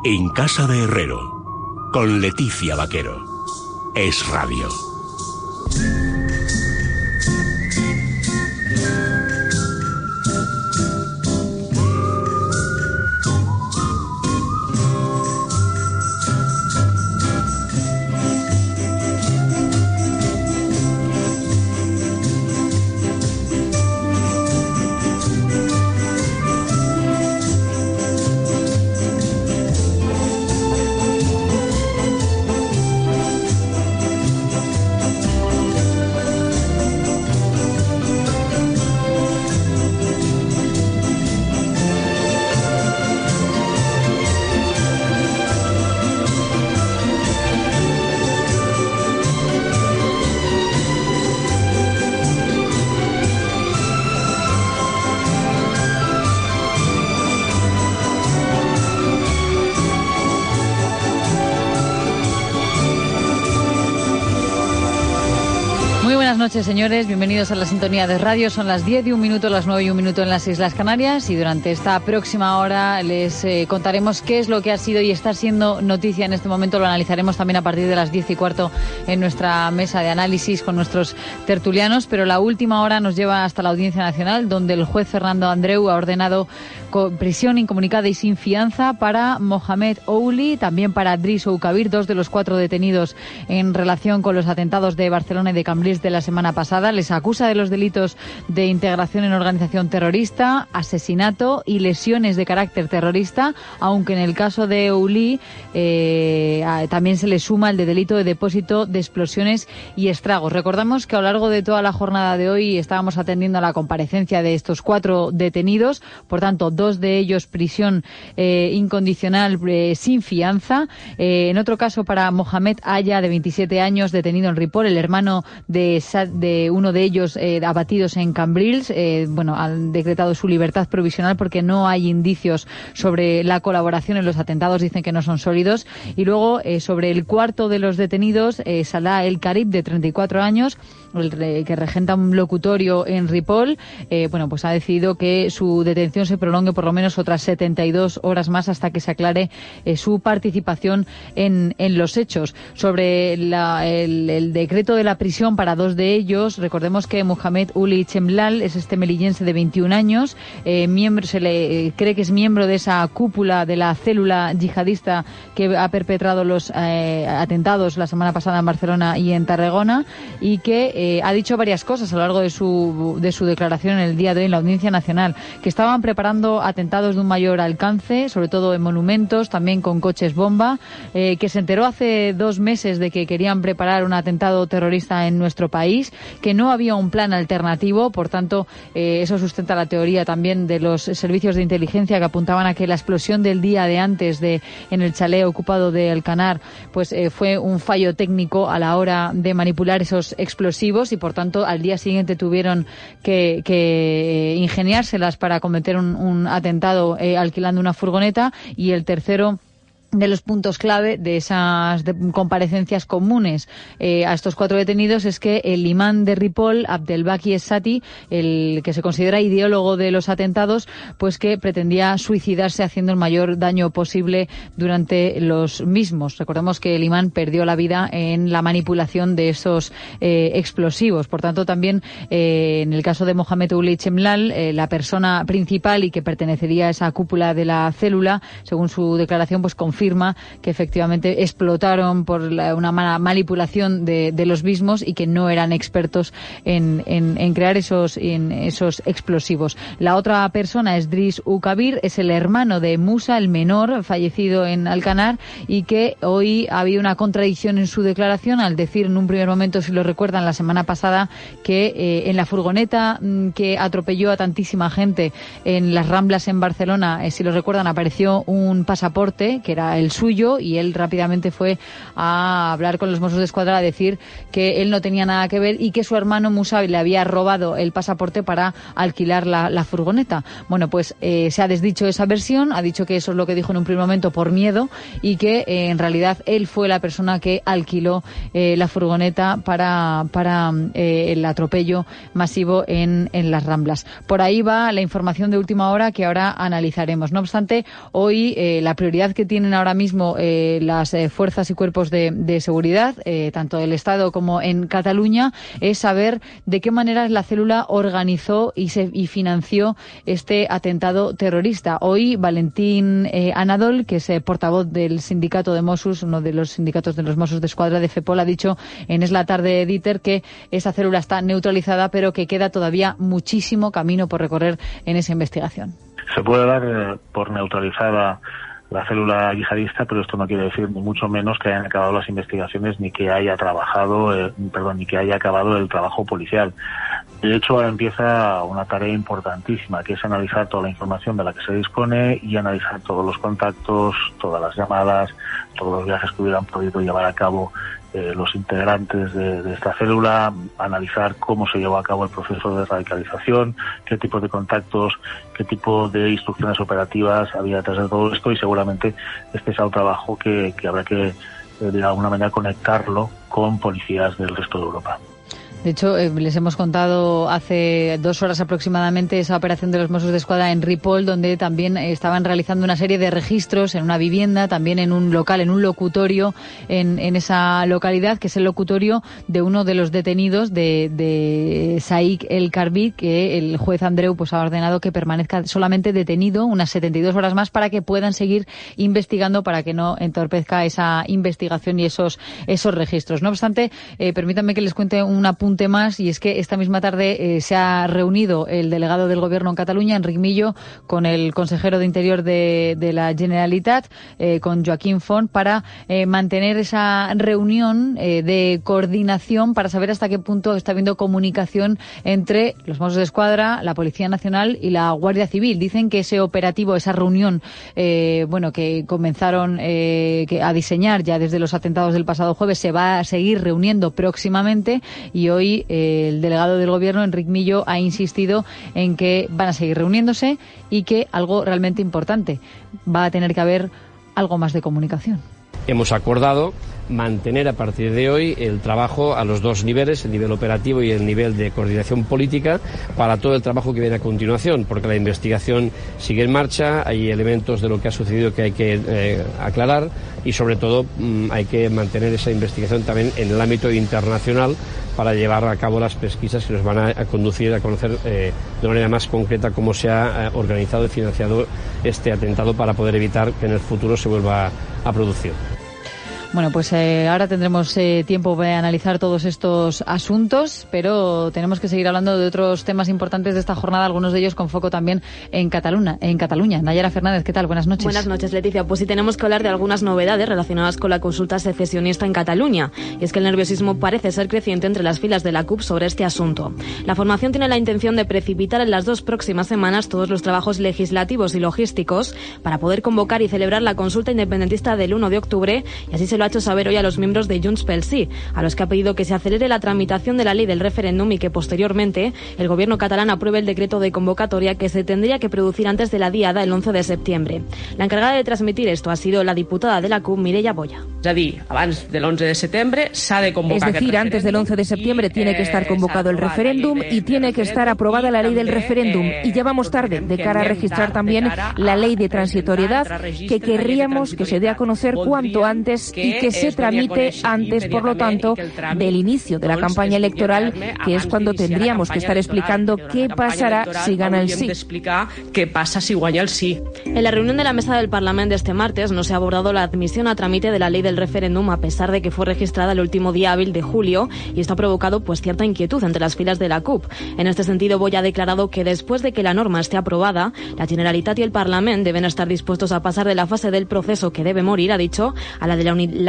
En Casa de Herrero, con Leticia Vaquero. Es Radio. Buenas noches, señores. Bienvenidos a la sintonía de radio. Son las 10 y un minuto, las 9 y un minuto en las Islas Canarias. Y durante esta próxima hora les contaremos qué es lo que ha sido y está siendo noticia en este momento. Lo analizaremos también a partir de las 10 y cuarto en nuestra mesa de análisis con nuestros tertulianos. Pero la última hora nos lleva hasta la Audiencia Nacional, donde el juez Fernando Andreu ha ordenado prisión incomunicada y sin fianza para Mohamed Ouli, también para Driss Oukabir, 2 de los 4 detenidos en relación con los atentados de Barcelona y de Cambrils de la semana pasada. Les acusa de los delitos de integración en organización terrorista, asesinato y lesiones de carácter terrorista, aunque en el caso de Ouli también se le suma el de delito de depósito de explosiones y estragos. Recordamos que a lo largo de toda la jornada de hoy estábamos atendiendo a la comparecencia de estos 4 detenidos, por tanto 2 de ellos prisión incondicional sin fianza. En otro caso para Mohamed Aya, de 27 años, detenido en Ripoll, el hermano de uno de ellos abatidos en Cambrils. Han decretado su libertad provisional porque no hay indicios sobre la colaboración en los atentados, dicen que no son sólidos. Y luego sobre el cuarto de los detenidos, Salah El Karib, de 34 años, que regenta un locutorio en Ripoll, ha decidido que su detención se prolongue por lo menos otras 72 horas más hasta que se aclare su participación en los hechos. Sobre el decreto de la prisión para 2 de ellos, recordemos que Mohamed Uli Chemlal es este melillense de 21 años, se le cree que es miembro de esa cúpula de la célula yihadista que ha perpetrado los atentados la semana pasada en Barcelona y en Tarragona, y que ha dicho varias cosas a lo largo de su declaración en el día de hoy en la Audiencia Nacional, que estaban preparando atentados de un mayor alcance, sobre todo en monumentos, también con coches bomba, que se enteró hace 2 meses de que querían preparar un atentado terrorista en nuestro país, que no había un plan alternativo. Por tanto, eso sustenta la teoría también de los servicios de inteligencia, que apuntaban a que la explosión del día de antes en el chalet ocupado de Alcanar fue un fallo técnico a la hora de manipular esos explosivos, y por tanto al día siguiente tuvieron que ingeniárselas para cometer un atentado alquilando una furgoneta. Y el tercero de los puntos clave de esas comparecencias comunes a estos 4 detenidos es que el imán de Ripoll, Abdelbaki Essati, el que se considera ideólogo de los atentados, pues que pretendía suicidarse haciendo el mayor daño posible durante los mismos. Recordemos que el imán perdió la vida en la manipulación de esos explosivos. Por tanto, también en el caso de Mohamed Ouli Chemlal, la persona principal y que pertenecería a esa cúpula de la célula, según su declaración, pues confirma que efectivamente explotaron por una mala manipulación de los mismos y que no eran expertos en crear esos explosivos. La otra persona es Driss Oukabir, es el hermano de Musa, el menor, fallecido en Alcanar, y que hoy ha habido una contradicción en su declaración al decir en un primer momento, si lo recuerdan, la semana pasada, que en la furgoneta que atropelló a tantísima gente en las Ramblas en Barcelona, si lo recuerdan, apareció un pasaporte que era el suyo, y él rápidamente fue a hablar con los Mossos de Escuadra a decir que él no tenía nada que ver y que su hermano Musa le había robado el pasaporte para alquilar la furgoneta. Bueno, pues se ha desdicho esa versión, ha dicho que eso es lo que dijo en un primer momento por miedo, y que en realidad él fue la persona que alquiló la furgoneta para el atropello masivo en las Ramblas. Por ahí va la información de última hora que ahora analizaremos. No obstante, hoy la prioridad que tienen ahora ahora mismo las fuerzas y cuerpos de seguridad, tanto del Estado como en Cataluña, es saber de qué manera la célula organizó y financió este atentado terrorista. Hoy Valentín Anadol, que es portavoz del sindicato de Mossos, uno de los sindicatos de los Mossos d'Esquadra de FEPOL, ha dicho en Es la Tarde Dieter que esa célula está neutralizada, pero que queda todavía muchísimo camino por recorrer en esa investigación. Se puede dar por neutralizada la célula yihadista, pero esto no quiere decir ni mucho menos que hayan acabado las investigaciones ni que haya acabado el trabajo policial. De hecho, ahora empieza una tarea importantísima, que es analizar toda la información de la que se dispone y analizar todos los contactos, todas las llamadas, todos los viajes que hubieran podido llevar a cabo los integrantes de esta célula, analizar cómo se llevó a cabo el proceso de radicalización, qué tipo de contactos, qué tipo de instrucciones operativas había detrás de todo esto, y seguramente este sea un trabajo que habrá que, de alguna manera, conectarlo con policías del resto de Europa. De hecho, les hemos contado hace 2 horas aproximadamente esa operación de los Mossos d'Esquadra en Ripoll, donde también estaban realizando una serie de registros en una vivienda, también en un local, en un locutorio en esa localidad, que es el locutorio de uno de los detenidos de Saïk El Karbit, que el juez Andreu ha ordenado que permanezca solamente detenido unas 72 horas más para que puedan seguir investigando, para que no entorpezca esa investigación y esos registros. No obstante, permítanme que les cuente un apunte más, y es que esta misma tarde se ha reunido el delegado del Gobierno en Cataluña, Enric Millo, con el consejero de Interior de la Generalitat, con Joaquín Font, para mantener esa reunión de coordinación para saber hasta qué punto está habiendo comunicación entre los Mossos d'Esquadra, la Policía Nacional y la Guardia Civil. Dicen que ese operativo, esa reunión, que comenzaron a diseñar ya desde los atentados del pasado jueves, se va a seguir reuniendo próximamente, y hoy el delegado del Gobierno, Enric Millo, ha insistido en que van a seguir reuniéndose y que algo realmente importante, va a tener que haber algo más de comunicación. Hemos acordado mantener a partir de hoy el trabajo a los 2 niveles, el nivel operativo y el nivel de coordinación política, para todo el trabajo que viene a continuación, porque la investigación sigue en marcha, hay elementos de lo que ha sucedido que hay que aclarar, y sobre todo hay que mantener esa investigación también en el ámbito internacional para llevar a cabo las pesquisas que nos van a conducir a conocer de manera más concreta cómo se ha organizado y financiado este atentado, para poder evitar que en el futuro se vuelva a producir. Bueno, pues ahora tendremos tiempo para analizar todos estos asuntos, pero tenemos que seguir hablando de otros temas importantes de esta jornada, algunos de ellos con foco también en Cataluña. Nayara Fernández, ¿qué tal? Buenas noches. Buenas noches, Leticia. Pues sí, tenemos que hablar de algunas novedades relacionadas con la consulta secesionista en Cataluña. Y es que el nerviosismo parece ser creciente entre las filas de la CUP sobre este asunto. La formación tiene la intención de precipitar en las 2 próximas semanas todos los trabajos legislativos y logísticos para poder convocar y celebrar la consulta independentista del 1 de octubre, y así se lo ha hecho saber hoy a los miembros de Junts pel Sí, a los que ha pedido que se acelere la tramitación de la ley del referéndum y que posteriormente el gobierno catalán apruebe el decreto de convocatoria, que se tendría que producir antes de la diada, el 11 de septiembre. La encargada de transmitir esto ha sido la diputada de la CUP, Mireia Boya. És a dir, abans del 11 de septiembre s'ha de convocar. Es decir, antes del 11 de septiembre tiene que estar convocado el referéndum y tiene que estar aprobada la ley del referéndum. Y ya vamos tarde de cara a registrar también la ley de transitoriedad, que querríamos que se dé a conocer cuanto antes y que se tramite antes, por lo tanto, del inicio de la campaña electoral, que es cuando tendríamos que estar explicando qué pasará si gana el sí. ¿Qué pasa si guanya el sí? En la reunión de la mesa del Parlamento este martes no se ha abordado la admisión a trámite de la ley del referéndum, a pesar de que fue registrada el último día hábil de julio, y esto ha provocado cierta inquietud entre las filas de la CUP. En este sentido, Boya ha declarado que después de que la norma esté aprobada, la Generalitat y el Parlamento deben estar dispuestos a pasar de la fase del proceso que debe morir, ha dicho, a la de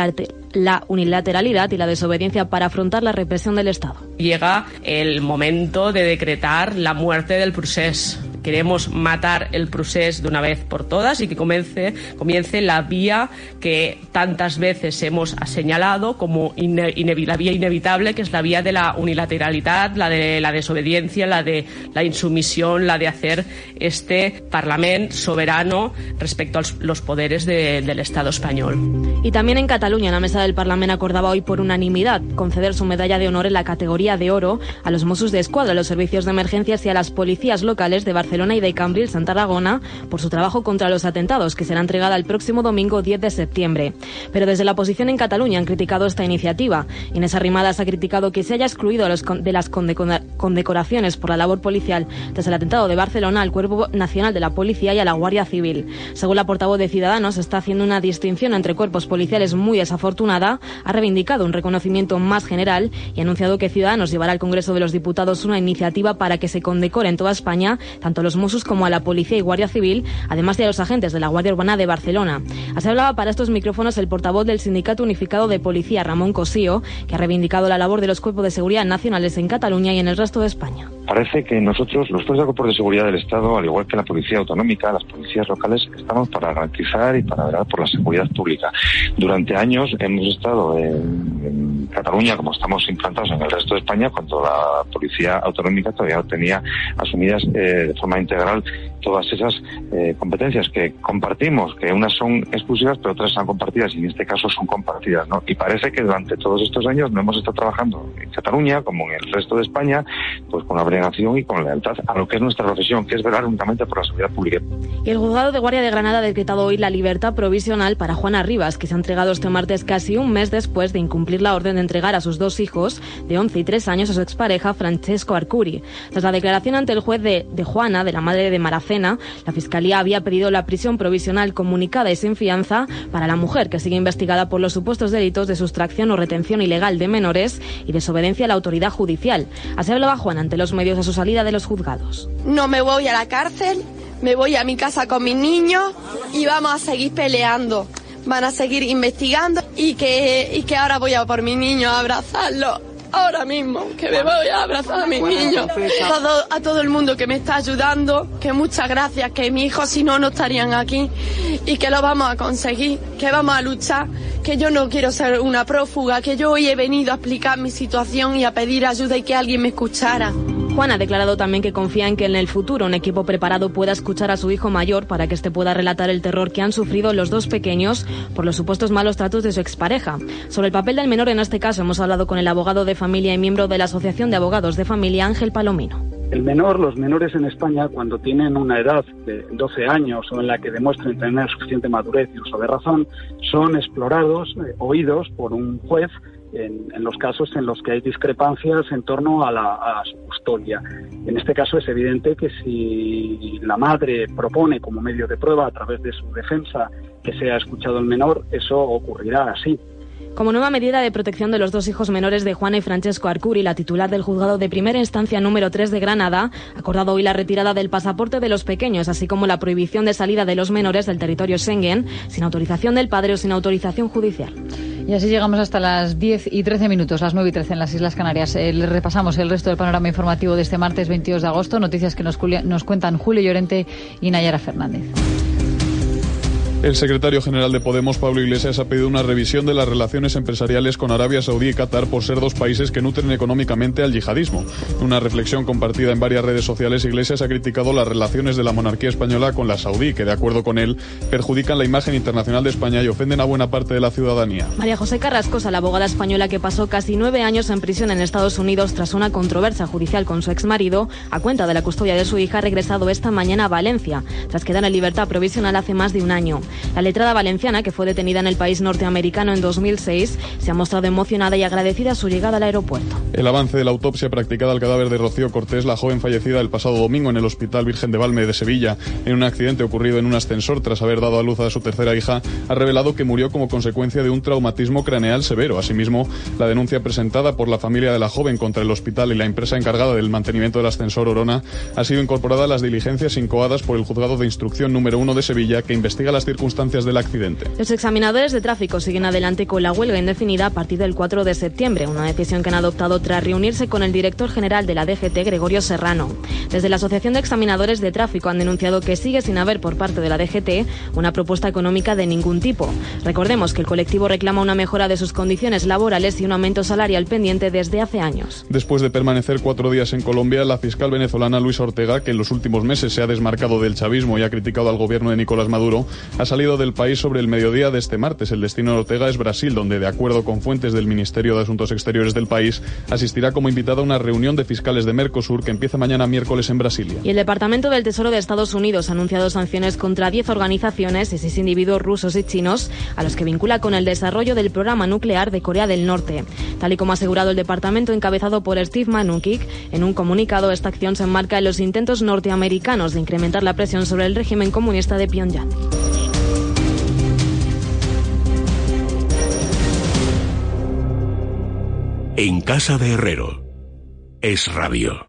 la unilateralidad y la desobediencia para afrontar la represión del Estado. Llega el momento de decretar la muerte del procés. Queremos matar el procés de una vez por todas y que comience la vía que tantas veces hemos señalado como la vía inevitable, que es la vía de la unilateralidad, la de la desobediencia, la de la insumisión, la de hacer este Parlamento soberano respecto a los poderes del Estado español. Y también en Cataluña, la mesa del Parlamento acordaba hoy por unanimidad conceder su medalla de honor en la categoría de oro a los Mossos d'Esquadra, a los servicios de emergencias y a las policías locales de Barcelona Barcelona y de Cambrils en Tarragona por su trabajo contra los atentados, que será entregada el próximo domingo 10 de septiembre. Pero desde la oposición en Cataluña han criticado esta iniciativa. Inés Arrimadas ha criticado que se haya excluido de las condecoraciones por la labor policial tras el atentado de Barcelona al Cuerpo Nacional de la Policía y a la Guardia Civil. Según la portavoz de Ciudadanos, está haciendo una distinción entre cuerpos policiales muy desafortunada, ha reivindicado un reconocimiento más general y ha anunciado que Ciudadanos llevará al Congreso de los Diputados una iniciativa para que se condecore en toda España tanto a los Mossos como a la Policía y Guardia Civil, además de a los agentes de la Guardia Urbana de Barcelona. Así hablaba para estos micrófonos el portavoz del Sindicato Unificado de Policía, Ramón Cosío, que ha reivindicado la labor de los cuerpos de seguridad nacionales en Cataluña y en el resto de España. Parece que nosotros, los cuerpos de seguridad del Estado, al igual que la Policía Autonómica, las policías locales, estamos para garantizar y para velar por la seguridad pública. Durante años hemos estado en Cataluña, como estamos implantados en el resto de España, cuando la Policía Autonómica todavía no tenía asumidas de forma integral todas esas competencias que compartimos, que unas son exclusivas pero otras son compartidas, y en este caso son compartidas, ¿no? Y parece que durante todos estos años no hemos estado trabajando en Cataluña, como en el resto de España, pues con abnegación y con lealtad a lo que es nuestra profesión, que es velar únicamente por la seguridad pública. Y el juzgado de Guardia de Granada ha decretado hoy la libertad provisional para Juana Rivas, que se ha entregado este martes casi un mes después de incumplir la orden de entregar a sus dos hijos, de 11 y 3 años, a su expareja Francesco Arcuri. Tras la declaración ante el juez de Juana, de la madre de Maracena, la Fiscalía había pedido la prisión provisional comunicada y sin fianza para la mujer, que sigue investigada por los supuestos delitos de sustracción o retención ilegal de menores y desobediencia a la autoridad judicial. Así hablaba Juana ante los medios a su salida de los juzgados. No me voy a la cárcel, me voy a mi casa con mis niños y vamos a seguir peleando. Van a seguir investigando y que ahora voy a por mi niño a abrazarlo. Ahora mismo, que me voy a abrazar a mis niños. A todo el mundo que me está ayudando, que muchas gracias, que mis hijos si no estarían aquí y que lo vamos a conseguir, que vamos a luchar, que yo no quiero ser una prófuga, que yo hoy he venido a explicar mi situación y a pedir ayuda y que alguien me escuchara. Juan ha declarado también que confía en que en el futuro un equipo preparado pueda escuchar a su hijo mayor para que éste pueda relatar el terror que han sufrido los dos pequeños por los supuestos malos tratos de su expareja. Sobre el papel del menor en este caso hemos hablado con el abogado de familia y miembro de la Asociación de Abogados de Familia, Ángel Palomino. Los menores en España, cuando tienen una edad de 12 años o en la que demuestren tener suficiente madurez y uso de razón, son explorados, oídos por un juez en los casos en los que hay discrepancias en torno a su custodia. En este caso es evidente que si la madre propone como medio de prueba a través de su defensa que sea escuchado el menor, eso ocurrirá así. Como nueva medida de protección de los dos hijos menores de Juana y Francesco Arcuri, la titular del juzgado de primera instancia número 3 de Granada ha acordado hoy la retirada del pasaporte de los pequeños, así como la prohibición de salida de los menores del territorio Schengen sin autorización del padre o sin autorización judicial. Y así llegamos hasta las 10 y 13 minutos, las 9 y 13 en las Islas Canarias. Les repasamos el resto del panorama informativo de este martes 22 de agosto, noticias que nos cuentan Julio Llorente y Nayara Fernández. El secretario general de Podemos, Pablo Iglesias, ha pedido una revisión de las relaciones empresariales con Arabia Saudí y Qatar por ser dos países que nutren económicamente al yihadismo. En una reflexión compartida en varias redes sociales, Iglesias ha criticado las relaciones de la monarquía española con la saudí, que de acuerdo con él perjudican la imagen internacional de España y ofenden a buena parte de la ciudadanía. María José Carrascosa, la abogada española que pasó casi 9 años en prisión en Estados Unidos tras una controversia judicial con su exmarido, a cuenta de la custodia de su hija, ha regresado esta mañana a Valencia, tras quedar en libertad provisional hace más de un año. La letrada valenciana, que fue detenida en el país norteamericano en 2006, se ha mostrado emocionada y agradecida a su llegada al aeropuerto. El avance de la autopsia practicada al cadáver de Rocío Cortés, la joven fallecida el pasado domingo en el Hospital Virgen de Valme de Sevilla, en un accidente ocurrido en un ascensor tras haber dado a luz a su tercera hija, ha revelado que murió como consecuencia de un traumatismo craneal severo. Asimismo, la denuncia presentada por la familia de la joven contra el hospital y la empresa encargada del mantenimiento del ascensor Orona ha sido incorporada a las diligencias incoadas por el Juzgado de Instrucción número 1 de Sevilla, que investiga las circunstancias del accidente. Los examinadores de tráfico siguen adelante con la huelga indefinida a partir del 4 de septiembre, una decisión que han adoptado tras reunirse con el director general de la DGT, Gregorio Serrano. Desde la Asociación de Examinadores de Tráfico han denunciado que sigue sin haber por parte de la DGT una propuesta económica de ningún tipo. Recordemos que el colectivo reclama una mejora de sus condiciones laborales y un aumento salarial pendiente desde hace años. Después de permanecer 4 días en Colombia, la fiscal venezolana Luisa Ortega, que en los últimos meses se ha desmarcado del chavismo y ha criticado al gobierno de Nicolás Maduro, ha ha salido del país sobre el mediodía de este martes. El destino de Ortega es Brasil, donde, de acuerdo con fuentes del Ministerio de Asuntos Exteriores del país, asistirá como invitada a una reunión de fiscales de Mercosur que empieza mañana miércoles en Brasilia. Y el Departamento del Tesoro de Estados Unidos ha anunciado sanciones contra 10 organizaciones y 6 individuos rusos y chinos a los que vincula con el desarrollo del programa nuclear de Corea del Norte. Tal y como ha asegurado el departamento encabezado por Steve Mnuchin, en un comunicado, esta acción se enmarca en los intentos norteamericanos de incrementar la presión sobre el régimen comunista de Pyongyang. En casa de Herrero, Es Radio.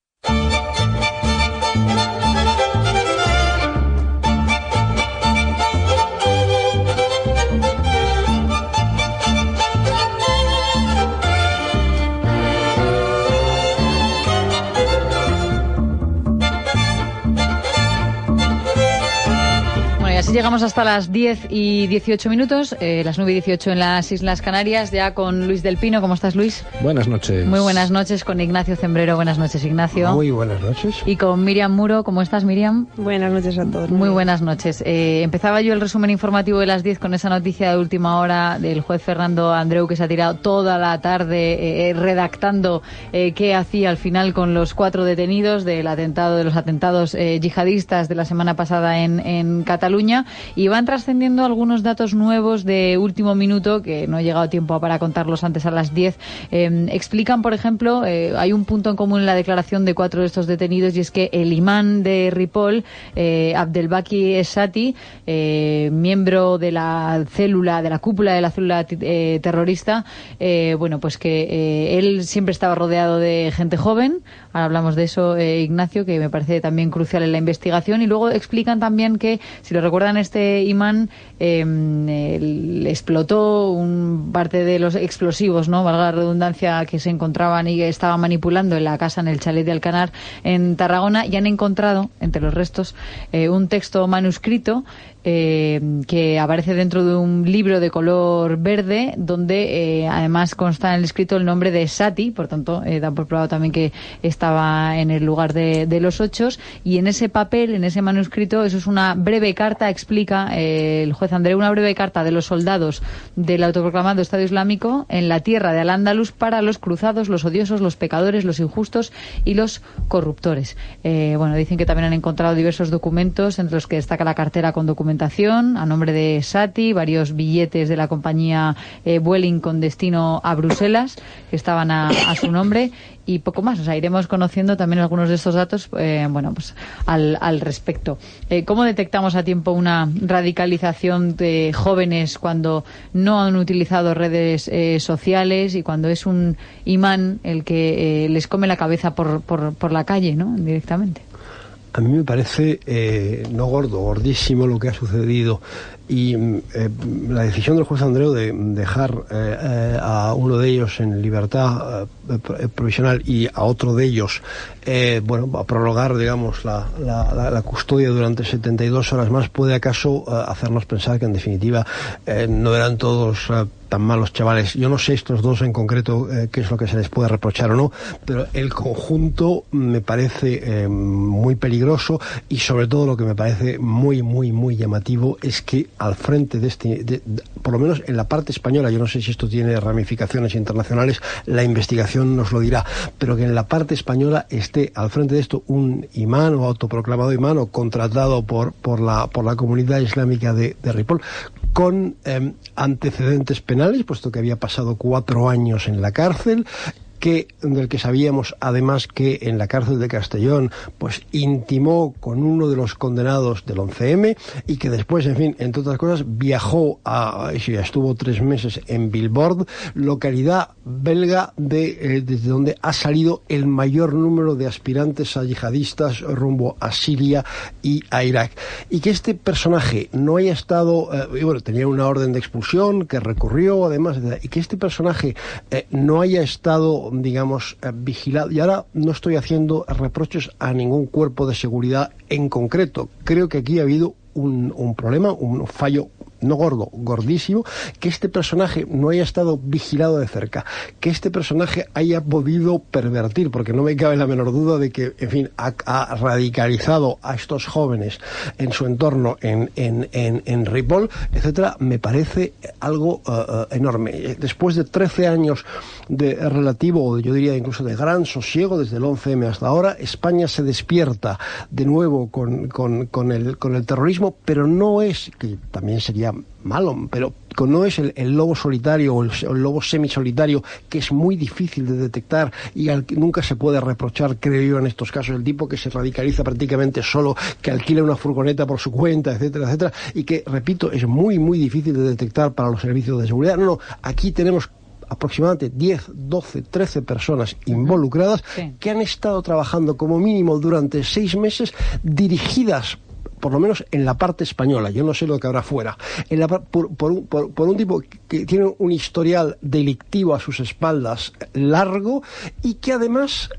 Así llegamos hasta las 10 y 18 minutos, las 9 y 18 en las Islas Canarias, ya con Luis del Pino. ¿Cómo estás, Luis? Buenas noches. Muy buenas noches, con Ignacio Zembrero. Buenas noches, Ignacio. Muy buenas noches. Y con Miriam Muro. ¿Cómo estás, Miriam? Buenas noches a todos. Muy buenas noches. Empezaba yo el resumen informativo de las 10 con esa noticia de última hora del juez Fernando Andreu, que se ha tirado toda la tarde redactando qué hacía al final con los 4 detenidos de los atentados yihadistas de la semana pasada en Cataluña. Y van trascendiendo algunos datos nuevos de último minuto que no he llegado tiempo para contarlos antes a las 10. Explican, por ejemplo, hay un punto en común en la declaración de 4 de estos detenidos, y es que el imán de Ripoll, Abdelbaki Esati, miembro de la cúpula de la célula terrorista, pues que él siempre estaba rodeado de gente joven. Ahora hablamos de eso, Ignacio, que me parece también crucial en la investigación. Y luego explican también que, si lo recuerdan, este imán explotó parte de los explosivos, ¿no?, valga la redundancia, que se encontraban y que estaba manipulando en la casa, en el chalet de Alcanar, en Tarragona, y han encontrado entre los restos un texto manuscrito que aparece dentro de un libro de color verde, donde además consta en el escrito el nombre de Sati. Por tanto, da por probado también que estaba en el lugar de los hechos. Y en ese papel, en ese manuscrito, eso es una breve carta, explica el juez Andreu, una breve carta de los soldados del autoproclamado Estado Islámico en la tierra de Al-Ándalus para los cruzados, los odiosos, los pecadores, los injustos y los corruptores. Dicen que también han encontrado diversos documentos, entre los que destaca la cartera con documentación a nombre de Sati, varios billetes de la compañía Vueling con destino a Bruselas que estaban a su nombre, y poco más. O sea, iremos conociendo también algunos de estos datos al respecto. ¿Cómo detectamos a tiempo una radicalización de jóvenes cuando no han utilizado redes sociales y cuando es un imán el que les come la cabeza por la calle, ¿no?, directamente? A mí me parece gordísimo lo que ha sucedido, y la decisión del juez Andreu de dejar a uno de ellos en libertad provisional y a otro de ellos a prolongar, digamos, la custodia durante 72 horas más, puede acaso hacernos pensar que en definitiva no eran todos tan malos chavales. Yo no sé estos dos en concreto qué es lo que se les puede reprochar o no, pero el conjunto me parece muy peligroso, y sobre todo lo que me parece muy, muy, muy llamativo es que al frente de por lo menos en la parte española, yo no sé si esto tiene ramificaciones internacionales, la investigación nos lo dirá, pero que en la parte española esté al frente de esto un imán o autoproclamado imán o contratado por la comunidad islámica de Ripoll, con antecedentes penales, puesto que había pasado 4 años en la cárcel, del que sabíamos además que en la cárcel de Castellón pues intimó con uno de los condenados del 11M, y que después, en fin, entre otras cosas, viajó estuvo 3 meses en Vilvoorde, localidad belga desde donde ha salido el mayor número de aspirantes a yihadistas rumbo a Siria y a Irak. Y que este personaje no haya estado, tenía una orden de expulsión que recurrió además, y que este personaje no haya estado, digamos, vigilado. Y ahora no estoy haciendo reproches a ningún cuerpo de seguridad en concreto. Creo que aquí ha habido un problema, un fallo no gordo, gordísimo, que este personaje no haya estado vigilado de cerca, que este personaje haya podido pervertir, porque no me cabe la menor duda de que, en fin, ha radicalizado a estos jóvenes en su entorno, en Ripoll, etcétera, me parece algo enorme. Después de 13 años de relativo, yo diría incluso de gran sosiego, desde el 11M hasta ahora, España se despierta de nuevo con el terrorismo, pero no es, que también sería malo, pero no es el lobo solitario o el lobo semisolitario, que es muy difícil de detectar y al que nunca se puede reprochar, creo yo, en estos casos, el tipo que se radicaliza prácticamente solo, que alquila una furgoneta por su cuenta, etcétera, etcétera, y que, repito, es muy, muy difícil de detectar para los servicios de seguridad. No, aquí tenemos aproximadamente 10, 12, 13 personas involucradas, sí, que han estado trabajando como mínimo durante 6 meses, dirigidas por lo menos en la parte española, yo no sé lo que habrá fuera, por un tipo que tiene un historial delictivo a sus espaldas largo, y que además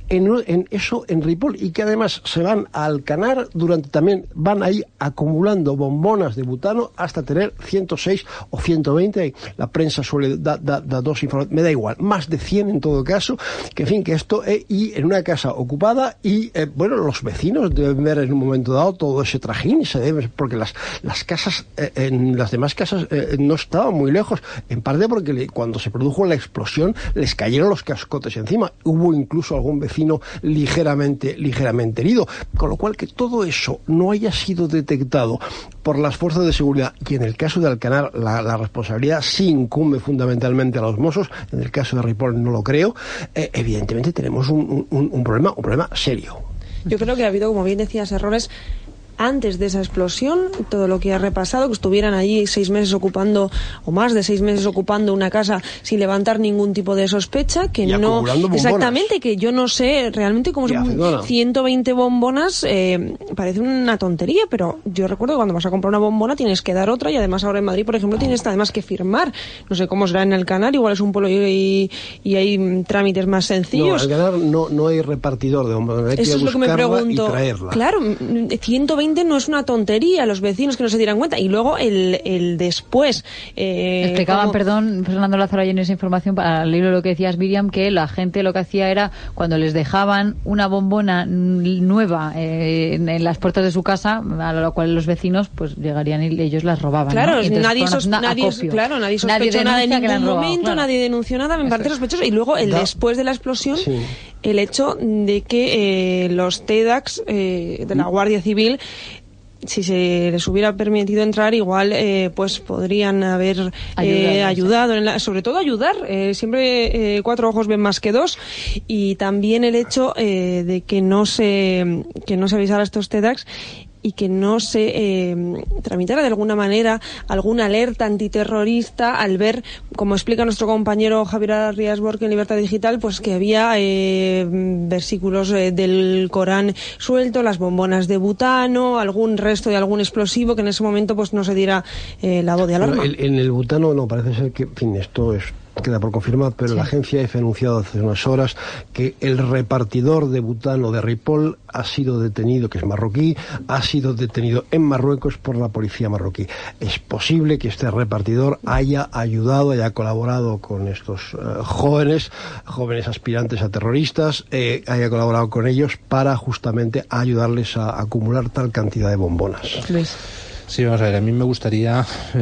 en Ripoll, y que además se van a Alcanar también van ahí acumulando bombonas de butano hasta tener 106 o 120, la prensa suele dar dos informaciones, me da igual, más de 100 en todo caso, que en fin, que esto y en una casa ocupada, y bueno, los vecinos deben ver en un momento dado todo ese trajín, porque las casas, en las demás casas no estaban muy lejos, en parte porque cuando se produjo la explosión les cayeron los cascotes encima, hubo incluso algún vecino ligeramente herido, con lo cual que todo eso no haya sido detectado por las fuerzas de seguridad, y en el caso de Alcanar la responsabilidad sí incumbe fundamentalmente a los Mossos, en el caso de Ripoll no lo creo, evidentemente tenemos un problema serio. Yo creo que ha habido, como bien decías, errores antes de esa explosión, todo lo que ha repasado, que estuvieran allí 6 meses ocupando, o más de 6 meses ocupando una casa sin levantar ningún tipo de sospecha, que no, exactamente, que yo no sé realmente cómo son 120 bombonas, parece una tontería, pero yo recuerdo que cuando vas a comprar una bombona tienes que dar otra, y además ahora en Madrid, por ejemplo, tienes además que firmar, no sé cómo será en Alcanar, igual es un pueblo y hay trámites más sencillos. No, en Alcanar no hay repartidor de bombonas, hay que buscarla, eso es lo que me pregunto, y traerla. Claro, 120 no es una tontería, los vecinos que no se dieran cuenta, y luego el después. Explicaban, perdón, Fernando Lázaro, en esa información, para el libro lo que decías, Miriam, que la gente lo que hacía era, cuando les dejaban una bombona nueva en las puertas de su casa, a lo cual los vecinos pues llegarían y ellos las robaban. Claro, ¿no? nadie sospechó nada en ningún momento, claro. Nadie denunció nada, me parece sospechoso. Y luego después de la explosión, sí, el hecho de que los TEDx de la Guardia Civil, si se les hubiera permitido entrar, igual pues podrían haber ayudado, sobre todo ayudar, siempre 4 ojos ven más que 2, y también el hecho de que no se avisara a estos TEDx y que no se tramitara de alguna manera alguna alerta antiterrorista, al ver, como explica nuestro compañero Javier Arriasborg en Libertad Digital, pues que había versículos del Corán suelto, las bombonas de butano, algún resto de algún explosivo, que en ese momento pues no se diera la voz de alarma. En el butano no, parece ser que, en fin, esto queda por confirmar, pero sí, la agencia EFE ha anunciado hace unas horas que el repartidor de butano de Ripoll ha sido detenido, que es marroquí, ha sido detenido en Marruecos por la policía marroquí. Es posible que este repartidor haya ayudado, haya colaborado con estos jóvenes aspirantes a terroristas, haya colaborado con ellos para justamente ayudarles a acumular tal cantidad de bombonas. Luis. Sí, vamos a ver, a mí me gustaría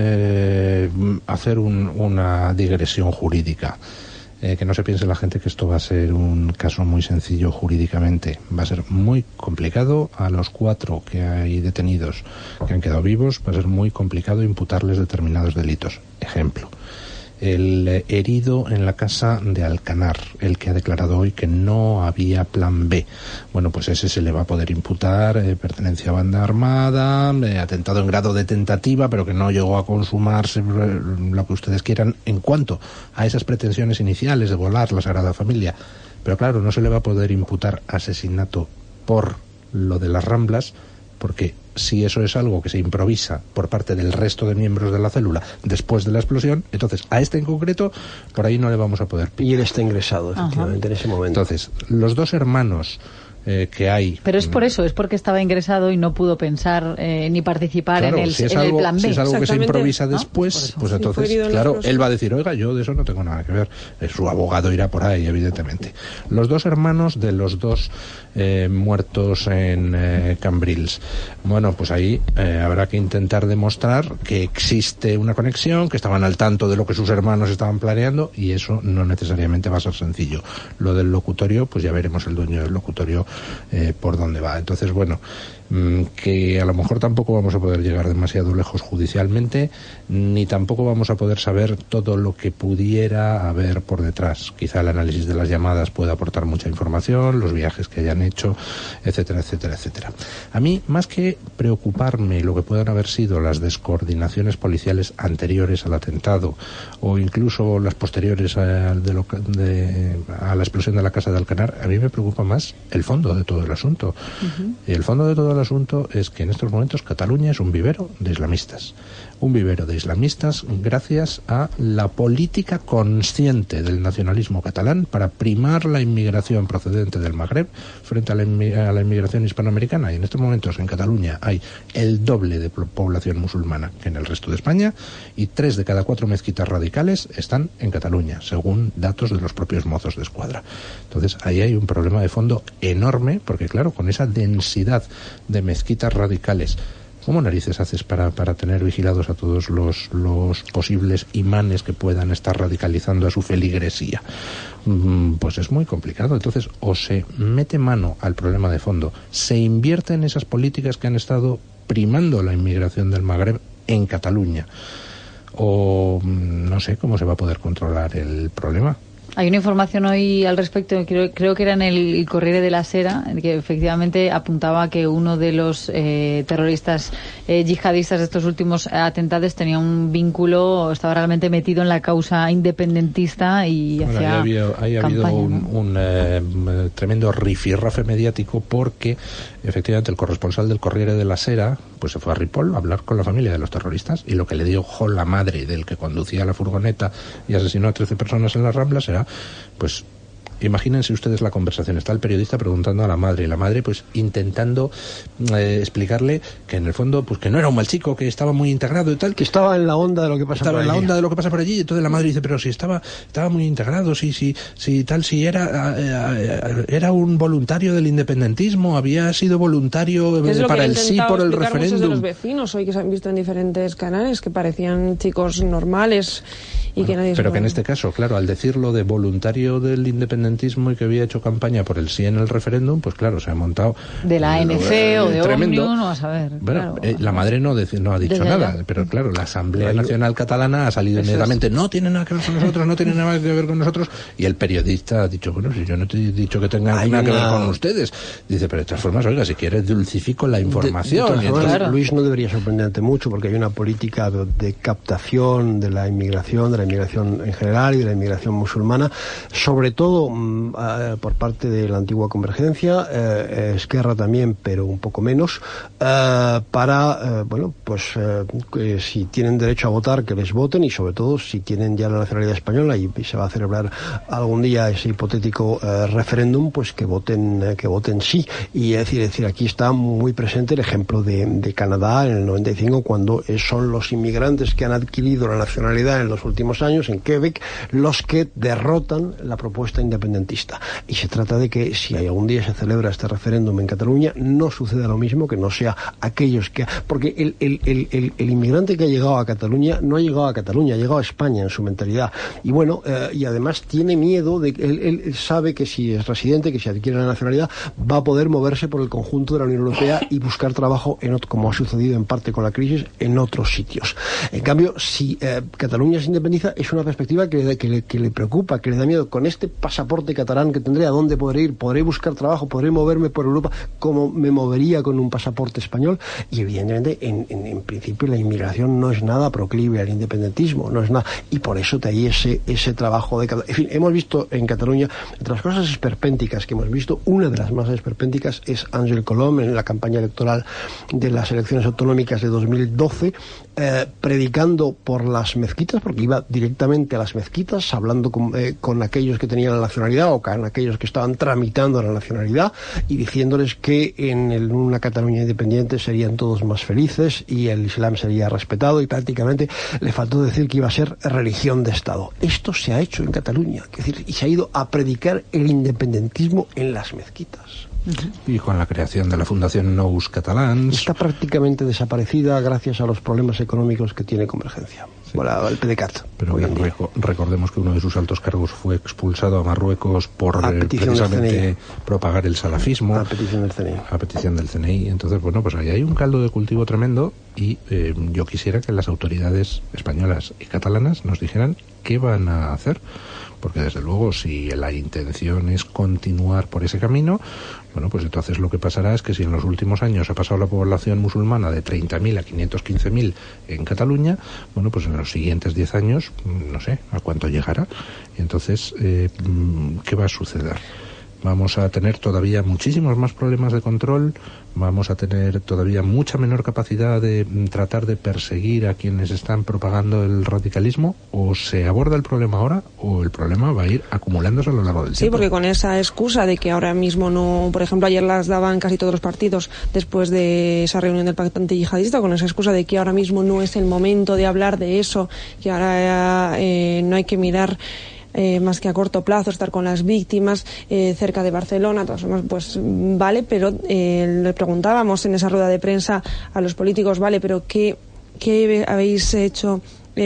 hacer una digresión jurídica. Que no se piense la gente que esto va a ser un caso muy sencillo jurídicamente. Va a ser muy complicado. A los 4 que hay detenidos que han quedado vivos, va a ser muy complicado imputarles determinados delitos. Ejemplo, el herido en la casa de Alcanar, el que ha declarado hoy que no había plan B. Bueno, pues ese se le va a poder imputar pertenencia a banda armada, atentado en grado de tentativa, pero que no llegó a consumarse, lo que ustedes quieran, en cuanto a esas pretensiones iniciales de volar la Sagrada Familia. Pero claro, no se le va a poder imputar asesinato por lo de las Ramblas, porque si eso es algo que se improvisa por parte del resto de miembros de la célula después de la explosión, entonces a este en concreto por ahí no le vamos a poder pillar. Y él está ingresado, efectivamente, en ese momento. Entonces, los 2 hermanos que hay. Pero es por eso, es porque estaba ingresado y no pudo pensar ni participar en el plan B. Si es algo que se improvisa después, pues entonces, claro, él va a decir, oiga, yo de eso no tengo nada que ver. Su abogado irá por ahí, evidentemente. Los dos hermanos de los dos muertos en Cambrils. Bueno, pues ahí habrá que intentar demostrar que existe una conexión, que estaban al tanto de lo que sus hermanos estaban planeando, y eso no necesariamente va a ser sencillo. Lo del locutorio, pues ya veremos el dueño del locutorio por dónde va. Entonces, bueno, que a lo mejor tampoco vamos a poder llegar demasiado lejos judicialmente, ni tampoco vamos a poder saber todo lo que pudiera haber por detrás. Quizá el análisis de las llamadas pueda aportar mucha información, los viajes que hayan hecho, etcétera, etcétera, etcétera. A mí, más que preocuparme lo que puedan haber sido las descoordinaciones policiales anteriores al atentado, o incluso las posteriores a la explosión de la Casa de Alcanar, a mí me preocupa más el fondo de todo el asunto. Y el fondo de todo el asunto es que en estos momentos Cataluña es un vivero de islamistas. Un vivero de islamistas gracias a la política consciente del nacionalismo catalán para primar la inmigración procedente del Magreb frente a la inmigración hispanoamericana. Y en estos momentos en Cataluña hay el doble de población musulmana que en el resto de España, y 3 de cada 4 mezquitas radicales están en Cataluña, según datos de los propios Mozos de Escuadra. Entonces ahí hay un problema de fondo enorme, porque claro, con esa densidad de mezquitas radicales, ¿cómo narices haces para tener vigilados a todos los posibles imanes que puedan estar radicalizando a su feligresía? Pues es muy complicado. Entonces, o se mete mano al problema de fondo, se invierte en esas políticas que han estado primando la inmigración del Magreb en Cataluña, o no sé cómo se va a poder controlar el problema. Hay una información hoy al respecto, creo que era en el Corriere della Sera, que efectivamente apuntaba que uno de los terroristas yihadistas de estos últimos atentados tenía un vínculo, estaba realmente metido en la causa independentista y hacía ahí ha habido un tremendo rifirrafe mediático, porque efectivamente el corresponsal del Corriere della Sera pues se fue a Ripoll a hablar con la familia de los terroristas, y lo que le dijo la madre del que conducía la furgoneta y asesinó a 13 personas en las Ramblas era, pues imagínense ustedes la conversación. Está el periodista preguntando a la madre, y la madre pues intentando explicarle que en el fondo pues que no era un mal chico, que estaba muy integrado y tal, que estaba en la onda de lo que pasa por allí. Estaba en la onda de lo que pasa por allí. Y entonces la madre dice, pero si estaba muy integrado, si era un voluntario del independentismo, había sido voluntario para el sí por el referéndum. De los vecinos hoy que se han visto en diferentes canales, que parecían chicos normales y que nadie. Pero que en este caso, claro, al decirlo de voluntario del independentismo y que había hecho campaña por el sí en el referéndum, pues claro, se ha montado de la ANC o de Òmnium, no vas a ver. Bueno, claro. La madre no ha dicho nada, pero claro, la Asamblea Nacional Catalana ha salido inmediatamente, no tiene nada que ver con nosotros, no tiene nada que ver con nosotros, y el periodista ha dicho, bueno, si yo no te he dicho que tenga nada que ver con ustedes. Dice, pero de todas formas, oiga, si quieres dulcifico la información. Claro. Luis, no debería sorprenderte mucho, porque hay una política de captación de la inmigración en general y de la inmigración musulmana, sobre todo por parte de la antigua Convergencia, Esquerra también, pero un poco menos, para, que si tienen derecho a votar, que les voten, y sobre todo si tienen ya la nacionalidad española y se va a celebrar algún día ese hipotético referéndum, pues que voten sí. Y es decir, aquí está muy presente el ejemplo de Canadá en el 95, cuando son los inmigrantes que han adquirido la nacionalidad en los últimos años en Quebec los que derrotan la propuesta independentista. Y se trata de que si algún día se celebra este referéndum en Cataluña, no suceda lo mismo, que no sea aquellos que... Porque el inmigrante que ha llegado a Cataluña no ha llegado a Cataluña, ha llegado a España en su mentalidad. Y bueno, y además tiene miedo de que él sabe que si es residente, que si adquiere la nacionalidad, va a poder moverse por el conjunto de la Unión Europea y buscar trabajo, como ha sucedido en parte con la crisis, en otros sitios. En cambio, si Cataluña se independiza, es una perspectiva que le preocupa, que le da miedo. Con este pasaporte catalán que tendré, ¿a dónde podré ir? ¿Podré buscar trabajo? ¿Podré moverme por Europa como me movería con un pasaporte español? Y evidentemente, en principio, la inmigración no es nada proclive al independentismo, no es nada. Y por eso de ahí ese trabajo de... En fin, hemos visto en Cataluña, entre las cosas esperpénticas que hemos visto, una de las más esperpénticas es Ángel Colom en la campaña electoral de las elecciones autonómicas de 2012, predicando por las mezquitas, porque iba directamente a las mezquitas, hablando con aquellos que tenían la nacionalidad o con aquellos que estaban tramitando la nacionalidad y diciéndoles que en una Cataluña independiente serían todos más felices y el Islam sería respetado, y prácticamente le faltó decir que iba a ser religión de Estado. Esto se ha hecho en Cataluña, es decir, y se ha ido a predicar el independentismo en las mezquitas. Y con la creación de la Fundación Nous Catalans. Está prácticamente desaparecida gracias a los problemas económicos que tiene Convergencia. Sí. Bueno, el PDeCAT. Pero recordemos que uno de sus altos cargos fue expulsado a Marruecos por precisamente propagar el salafismo. A petición del CNI. A petición del CNI. Entonces, bueno, pues ahí hay un caldo de cultivo tremendo y yo quisiera que las autoridades españolas y catalanas nos dijeran qué van a hacer. Porque desde luego, si la intención es continuar por ese camino, bueno, pues entonces lo que pasará es que si en los últimos años ha pasado la población musulmana de 30.000 a 515.000 en Cataluña, bueno, pues en los siguientes 10 años, no sé a cuánto llegará. Y entonces, ¿qué va a suceder? Vamos a tener todavía muchísimos más problemas de control, vamos a tener todavía mucha menor capacidad de tratar de perseguir a quienes están propagando el radicalismo, o se aborda el problema ahora o el problema va a ir acumulándose a lo largo del tiempo. Sí, porque con esa excusa de que ahora mismo no, por ejemplo, ayer las daban casi todos los partidos después de esa reunión del pacto antiyihadista, con esa excusa de que ahora mismo no es el momento de hablar de eso, que ahora no hay que mirar más que a corto plazo, estar con las víctimas cerca de Barcelona, todas formas, pues vale, pero le preguntábamos en esa rueda de prensa a los políticos, vale, pero ¿qué habéis hecho?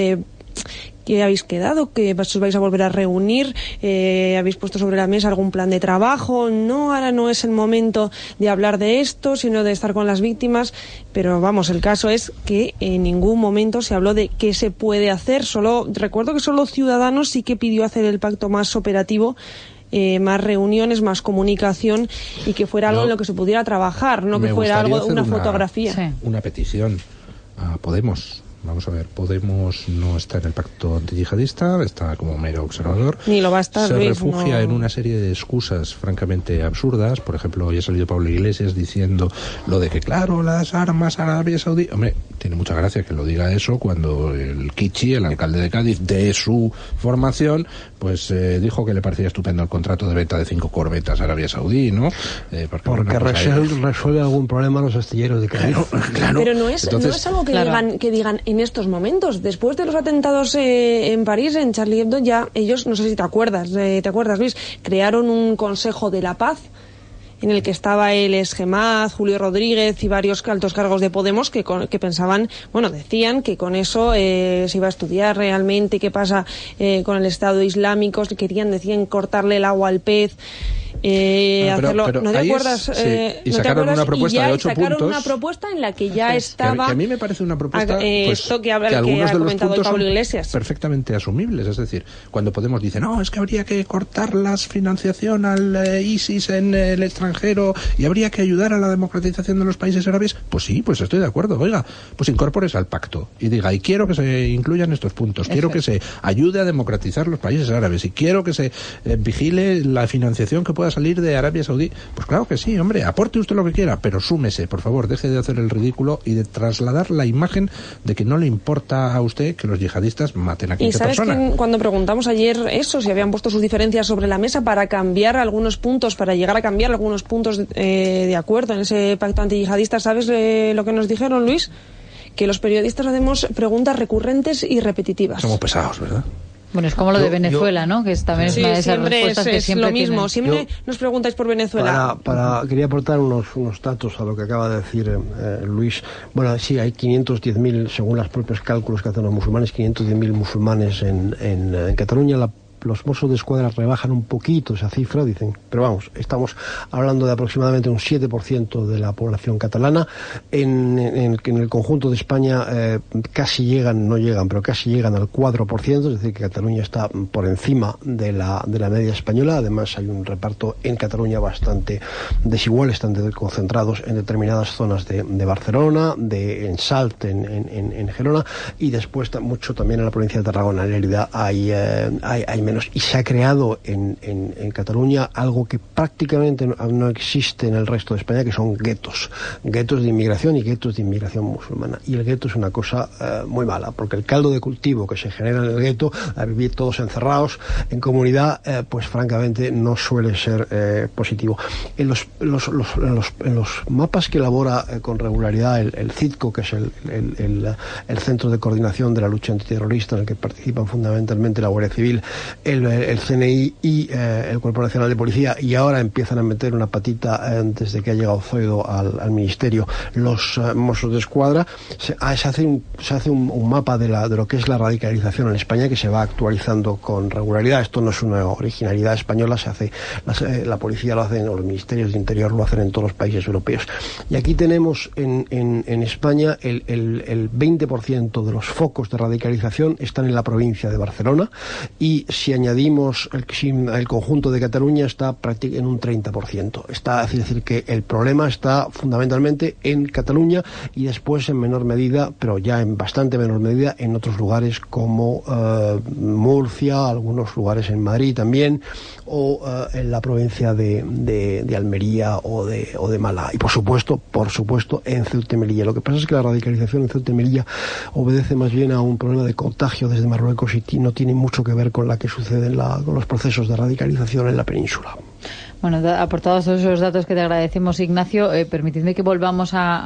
¿Qué habéis quedado? ¿Que os vais a volver a reunir? ¿Habéis puesto sobre la mesa algún plan de trabajo? No, ahora no es el momento de hablar de esto, sino de estar con las víctimas. Pero vamos, el caso es que en ningún momento se habló de qué se puede hacer. Recuerdo que solo Ciudadanos sí que pidió hacer el pacto más operativo, más reuniones, más comunicación, y que fuera algo en lo que se pudiera trabajar, no que fuera algo, una fotografía. Sí. Una petición a Podemos. Vamos a ver, Podemos no está en el pacto antiyihadista, está como mero observador. Ni lo va a estar, se Luis, refugia no. en una serie de excusas francamente absurdas. Por ejemplo, hoy ha salido Pablo Iglesias diciendo lo de que, claro, las armas a Arabia Saudí. Hombre, tiene mucha gracia que lo diga eso cuando el Kichi, el alcalde de Cádiz, de su formación, pues dijo que le parecía estupendo el contrato de venta de 5 corbetas a Arabia Saudí, ¿no? Porque bueno, pues resuelve algún problema a los astilleros de Cádiz. Claro. Pero no es algo que digan en estos momentos. Después de los atentados en París, en Charlie Hebdo, ya ellos, no sé si te acuerdas Luis, crearon un Consejo de la Paz en el que estaba el Esgemaz, Julio Rodríguez y varios altos cargos de Podemos que pensaban, bueno, decían que con eso se iba a estudiar realmente qué pasa con el Estado Islámico, decían cortarle el agua al pez. Hacerlo. ¿No te acuerdas? Y sacaron una propuesta de 8 puntos. Sacaron una propuesta en la que ya estaba. Que a mí me parece una propuesta que algunos de los puntos son Pablo Iglesias. Perfectamente asumibles. Es decir, cuando Podemos dice, no, es que habría que cortar la financiación al ISIS en el extranjero y habría que ayudar a la democratización de los países árabes, pues sí, pues estoy de acuerdo. Oiga, pues incorpores al pacto y diga, y quiero que se incluyan estos puntos, quiero que se ayude a democratizar los países árabes y quiero que se vigile la financiación que pueda salir de Arabia Saudí. Pues claro que sí, hombre, aporte usted lo que quiera, pero súmese, por favor, deje de hacer el ridículo y de trasladar la imagen de que no le importa a usted que los yihadistas maten a 15 personas. Y sabes que cuando preguntamos ayer eso, si habían puesto sus diferencias sobre la mesa para cambiar algunos puntos, para llegar a cambiar algunos puntos de acuerdo en ese pacto antiyihadista, ¿sabes lo que nos dijeron, Luis? Que los periodistas hacemos preguntas recurrentes y repetitivas. Somos pesados, ¿verdad? Bueno, es como lo de Venezuela, ¿no? Que también es una de esas respuestas que siempre es lo mismo. tienen. Siempre nos preguntáis por Venezuela. Quería aportar unos datos a lo que acaba de decir Luis. Bueno, sí, hay 510.000, según los propios cálculos que hacen los musulmanes, 510.000 musulmanes en Cataluña. Los Mossos de Escuadra rebajan un poquito esa cifra, dicen, pero vamos, estamos hablando de aproximadamente un 7% de la población catalana. En el conjunto de España casi llegan al 4%, es decir, que Cataluña está por encima de la media española. Además, hay un reparto en Cataluña bastante desigual, están concentrados en determinadas zonas de Barcelona, en Salt, en Gerona, y después mucho también en la provincia de Tarragona. En realidad hay menos. Y se ha creado en Cataluña algo que prácticamente no existe en el resto de España, que son guetos de inmigración y guetos de inmigración musulmana. Y el gueto es una cosa muy mala, porque el caldo de cultivo que se genera en el gueto, a vivir todos encerrados en comunidad, pues francamente no suele ser positivo. En los mapas que elabora con regularidad el CITCO, que es el Centro de Coordinación de la Lucha Antiterrorista, en el que participan fundamentalmente la Guardia Civil, el CNI y el Cuerpo Nacional de Policía, y ahora empiezan a meter una patita desde que ha llegado Zoido al Ministerio, los Mossos de Escuadra. Se hace un mapa de lo que es la radicalización en España, que se va actualizando con regularidad. Esto no es una originalidad española, la policía lo hace, o los ministerios de Interior lo hacen en todos los países europeos. Y aquí tenemos en España el 20% de los focos de radicalización están en la provincia de Barcelona, y si añadimos el conjunto de Cataluña está prácticamente en un 30%. Es decir, que el problema está fundamentalmente en Cataluña y después en menor medida, pero ya en bastante menor medida, en otros lugares como Murcia, algunos lugares en Madrid también, o en la provincia de Almería o de Málaga. Y por supuesto en Ceuta y Melilla. Lo que pasa es que la radicalización en Ceuta y Melilla obedece más bien a un problema de contagio desde Marruecos y no tiene mucho que ver con la que sucede con los procesos de radicalización en la península. Bueno, aportados todos esos datos que te agradecemos, Ignacio, permitidme que volvamos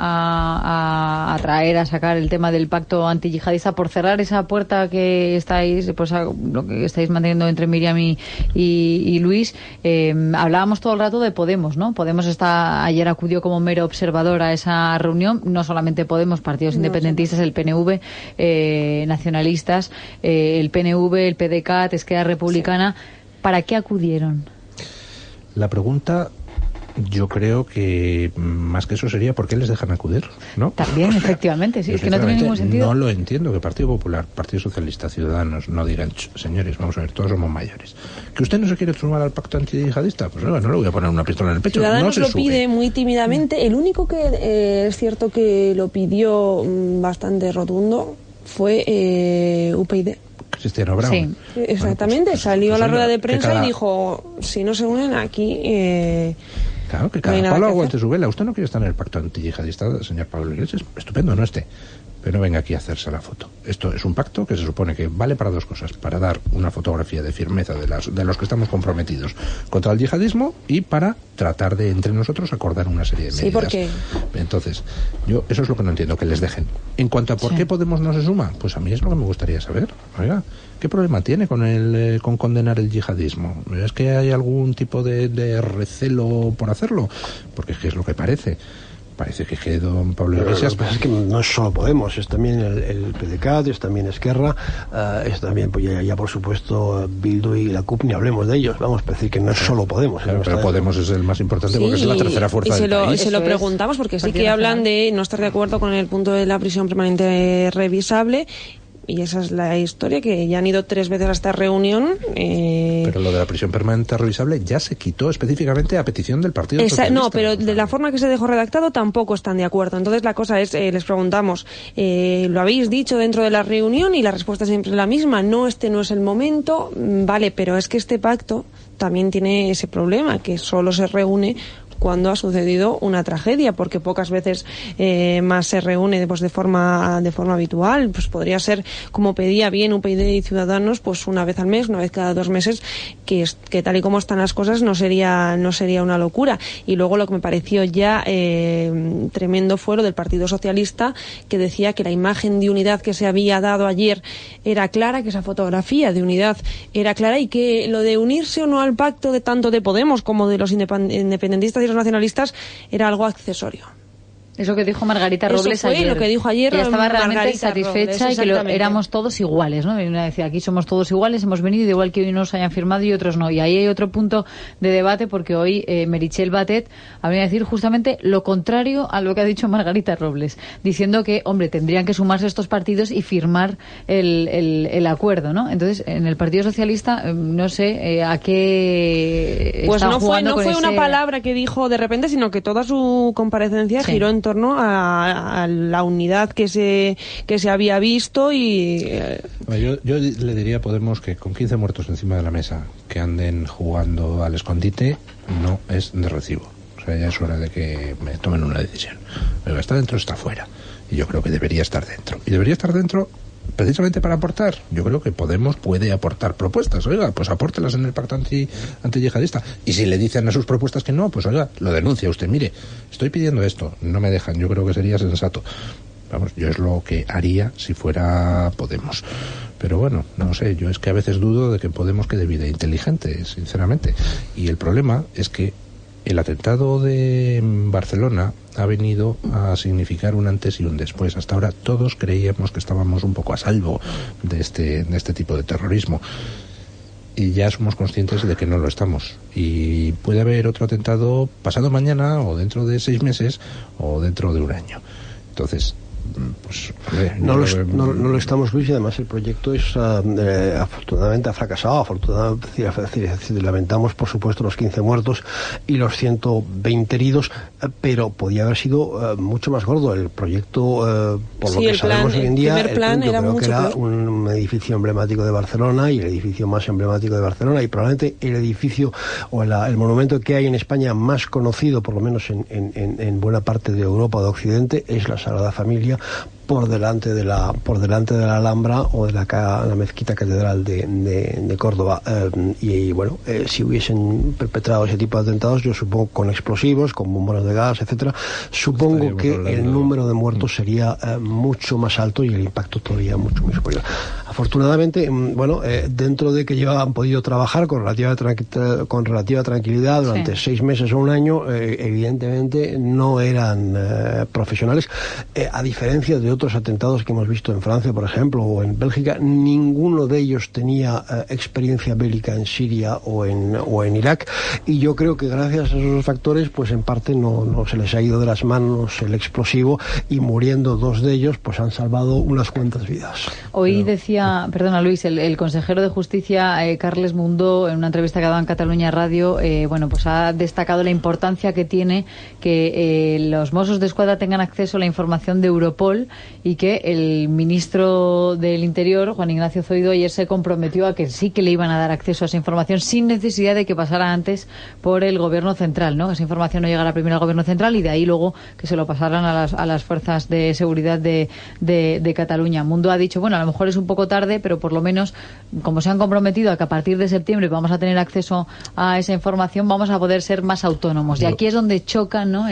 a traer, a sacar el tema del pacto antiyihadista, por cerrar esa puerta que estáis, pues lo que estáis manteniendo entre Miriam y Luis. Hablábamos todo el rato de Podemos, ¿no? Podemos ayer acudió como mero observador a esa reunión, no solamente Podemos, partidos independentistas, el PNV, nacionalistas, el PNV, el PDeCAT, Esquerra Republicana. Sí. ¿Para qué acudieron? La pregunta, yo creo que más que eso sería ¿por qué les dejan acudir? ¿No? También, efectivamente, sí, es que no tiene ningún sentido. No lo entiendo, que Partido Popular, Partido Socialista, Ciudadanos no digan, señores, vamos a ver, todos somos mayores. ¿Que usted no se quiere sumar al pacto antiyihadista? Pues no le voy a poner una pistola en el pecho. Ciudadanos lo pide muy tímidamente. El único que es cierto que lo pidió bastante rotundo fue UPyD. Cristiano Brown. Sí. Exactamente, pues salió a la rueda de prensa y dijo, si no se unen aquí... claro, que cada palo aguante su vela. Usted no quiere estar en el pacto antiyihadista, señor Pablo Iglesias. Estupendo, no esté. Pero no venga aquí a hacerse la foto. Esto es un pacto que se supone que vale para dos cosas: para dar una fotografía de firmeza de los que estamos comprometidos contra el yihadismo y para tratar de entre nosotros acordar una serie de medidas. Sí, porque... Entonces, eso es lo que no entiendo, que les dejen. En cuanto a por qué Podemos no se suma, pues a mí es lo que me gustaría saber. Oiga, ¿qué problema tiene con condenar el yihadismo? ¿Es que hay algún tipo de recelo por hacerlo? Porque es que es lo que parece. Parece que don Pablo Iglesias... Lo que pasa es que no es solo Podemos, es también el PDeCAT, es también Esquerra, es también, pues ya por supuesto, Bildu y la CUP, ni hablemos de ellos. Vamos a decir que no es solo Podemos. Claro, pero Podemos es el más importante porque es la tercera fuerza del país. Y se lo preguntamos porque sí que hablan de no estar de acuerdo con el punto de la prisión permanente revisable. Y esa es la historia, que ya han ido 3 veces a esta reunión. Pero lo de la prisión permanente revisable ya se quitó específicamente a petición del Partido Socialista. No, pero de la forma que se dejó redactado tampoco están de acuerdo. Entonces la cosa es, les preguntamos, ¿lo habéis dicho dentro de la reunión? Y la respuesta siempre es la misma: no, este no es el momento. Vale, pero es que este pacto también tiene ese problema, que solo se reúne cuando ha sucedido una tragedia, porque pocas veces más se reúne pues de forma habitual. Pues podría ser, como pedía bien UPyD y Ciudadanos, pues una vez al mes, una vez cada 2 meses, que tal y como están las cosas no sería una locura. Y luego lo que me pareció ya tremendo fue lo del Partido Socialista, que decía que la imagen de unidad que se había dado ayer era clara, que esa fotografía de unidad era clara, y que lo de unirse o no al pacto de tanto de Podemos como de los independentistas y los nacionalistas era algo accesorio. Eso que dijo Margarita Robles Eso fue ayer. Lo que dijo ayer. Que estaba realmente Margarita satisfecha Robles, y que éramos todos iguales, ¿no? Y una decía, aquí somos todos iguales, hemos venido igual que unos hayan firmado y otros no. Y ahí hay otro punto de debate, porque hoy Meritxell Batet habría de decir justamente lo contrario a lo que ha dicho Margarita Robles, diciendo que, hombre, tendrían que sumarse estos partidos y firmar el acuerdo, ¿no? Entonces, en el Partido Socialista, no sé a qué... Pues no fue una palabra que dijo de repente, sino que toda su comparecencia giró en torno a la unidad que se había visto y... Yo le diría a Podemos que con 15 muertos encima de la mesa que anden jugando al escondite no es de recibo. O sea, ya es hora de que me tomen una decisión. Pero está dentro, está fuera. Y yo creo que debería estar dentro. Y debería estar dentro precisamente para aportar. Yo creo que Podemos puede aportar propuestas. Oiga, pues apórtelas en el pacto antiyihadista. Y si le dicen a sus propuestas que no, pues oiga, lo denuncia usted. Mire, estoy pidiendo esto, no me dejan. Yo creo que sería sensato. Vamos, yo es lo que haría si fuera Podemos. Pero bueno, no sé, yo es que a veces dudo de que Podemos quede vida inteligente, sinceramente. Y el problema es que el atentado de Barcelona ha venido a significar un antes y un después. Hasta ahora todos creíamos que estábamos un poco a salvo de este tipo de terrorismo. Y ya somos conscientes de que no lo estamos. Y puede haber otro atentado pasado mañana, o dentro de 6 meses, o dentro de un año. Entonces, pues no lo estamos, Luis, y además el proyecto es afortunadamente ha fracasado. Afortunadamente lamentamos por supuesto los 15 muertos y los 120 heridos, pero podía haber sido mucho más gordo el proyecto, por lo que sabemos hoy en día. Era un edificio emblemático de Barcelona, y el edificio más emblemático de Barcelona, y probablemente el edificio o el monumento que hay en España más conocido, por lo menos en buena parte de Europa o de Occidente, es la Sagrada Familia, por delante de la Alhambra o de la mezquita catedral de Córdoba. Y bueno, si hubiesen perpetrado ese tipo de atentados, yo supongo con explosivos, con bombonas de gas, etcétera, supongo que el número de muertos sería mucho más alto y el impacto todavía mucho más superior. Afortunadamente, bueno, dentro de que han podido trabajar con relativa tranquilidad durante 6 meses o un año, evidentemente no eran profesionales, a diferencia de otros atentados que hemos visto en Francia, por ejemplo, o en Bélgica. Ninguno de ellos tenía experiencia bélica en Siria o en Irak, y yo creo que gracias a esos factores, pues en parte no se les ha ido de las manos el explosivo, y muriendo 2 de ellos, pues han salvado unas cuantas vidas. Hoy decía, perdona Luis, el consejero de Justicia, Carles Mundó, en una entrevista que ha dado en Cataluña Radio, bueno, pues ha destacado la importancia que tiene que los Mossos de Escuadra tengan acceso a la información de Europol, y que el ministro del Interior, Juan Ignacio Zoido, ayer se comprometió a que sí que le iban a dar acceso a esa información sin necesidad de que pasara antes por el Gobierno Central, ¿no? Que esa información no llegara primero al Gobierno Central y de ahí luego que se lo pasaran a las fuerzas de seguridad de Cataluña. Mundo ha dicho, bueno, a lo mejor es un poco tarde, pero por lo menos, como se han comprometido a que a partir de septiembre vamos a tener acceso a esa información, vamos a poder ser más autónomos. Y aquí es donde choca, ¿no?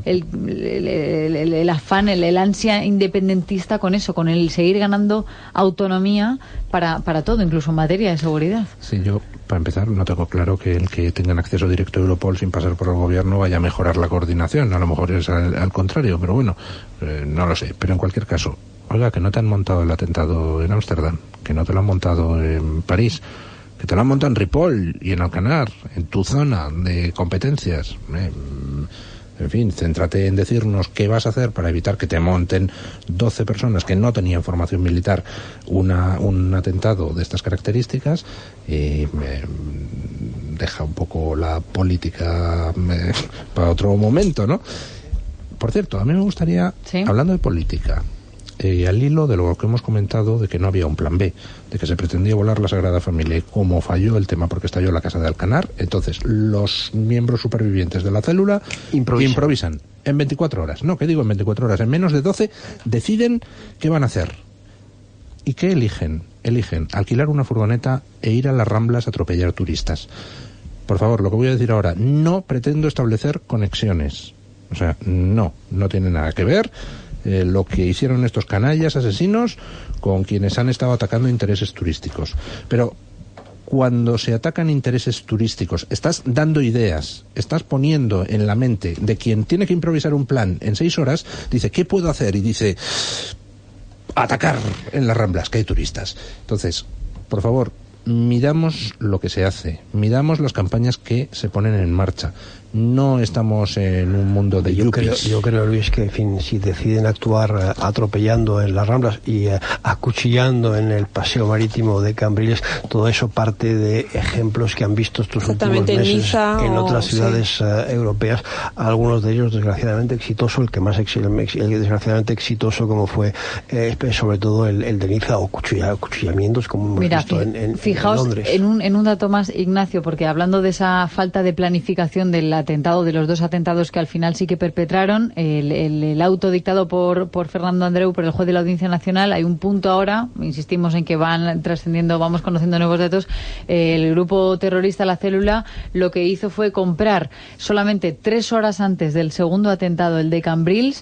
El afán, el ansia independentista con eso, con el seguir ganando autonomía para todo, incluso en materia de seguridad. Sí, yo, para empezar, no tengo claro que el que tengan acceso directo a Europol sin pasar por el gobierno vaya a mejorar la coordinación. A lo mejor es al contrario, pero bueno, no lo sé. Pero en cualquier caso, oiga, que no te han montado el atentado en Ámsterdam, que no te lo han montado en París, que te lo han montado en Ripoll y en Alcanar, en tu zona de competencias. En fin, céntrate en decirnos qué vas a hacer para evitar que te monten 12 personas que no tenían formación militar un atentado de estas características, y deja un poco la política para otro momento, ¿no? Por cierto, a mí me gustaría, hablando de política, al hilo de lo que hemos comentado de que no había un plan B, de que se pretendía volar la Sagrada Familia, y como falló el tema porque estalló la casa de Alcanar, entonces los miembros supervivientes de la célula improvisan en 24 horas. No, ¿qué digo en 24 horas? En menos de 12 deciden qué van a hacer. ¿Y qué eligen? Eligen alquilar una furgoneta e ir a las Ramblas a atropellar turistas. Por favor, lo que voy a decir ahora, no pretendo establecer conexiones. O sea, no tiene nada que ver lo que hicieron estos canallas asesinos con quienes han estado atacando intereses turísticos. Pero cuando se atacan intereses turísticos, estás dando ideas, estás poniendo en la mente de quien tiene que improvisar un plan en 6 horas, dice, ¿qué puedo hacer? Y dice, atacar en las Ramblas, que hay turistas. Entonces, por favor, midamos lo que se hace, midamos las campañas que se ponen en marcha, No estamos en un mundo de yuppies. Yo creo, Luis, que en fin, si deciden actuar atropellando en las Ramblas y acuchillando en el paseo marítimo de Cambriles, todo eso parte de ejemplos que han visto estos últimos meses en otras ciudades europeas, algunos de ellos desgraciadamente exitosos, el que más desgraciadamente exitoso como fue sobre todo el de Niza, o cuchillamientos como hemos visto en Londres. En un dato más, Ignacio, porque hablando de esa falta de planificación del atentado, de los dos atentados que al final sí que perpetraron, el auto dictado por Fernando Andreu, por el juez de la Audiencia Nacional, hay un punto ahora, insistimos en que van trascendiendo, vamos conociendo nuevos datos, el grupo terrorista, la célula, lo que hizo fue comprar solamente 3 horas antes del segundo atentado, el de Cambrils,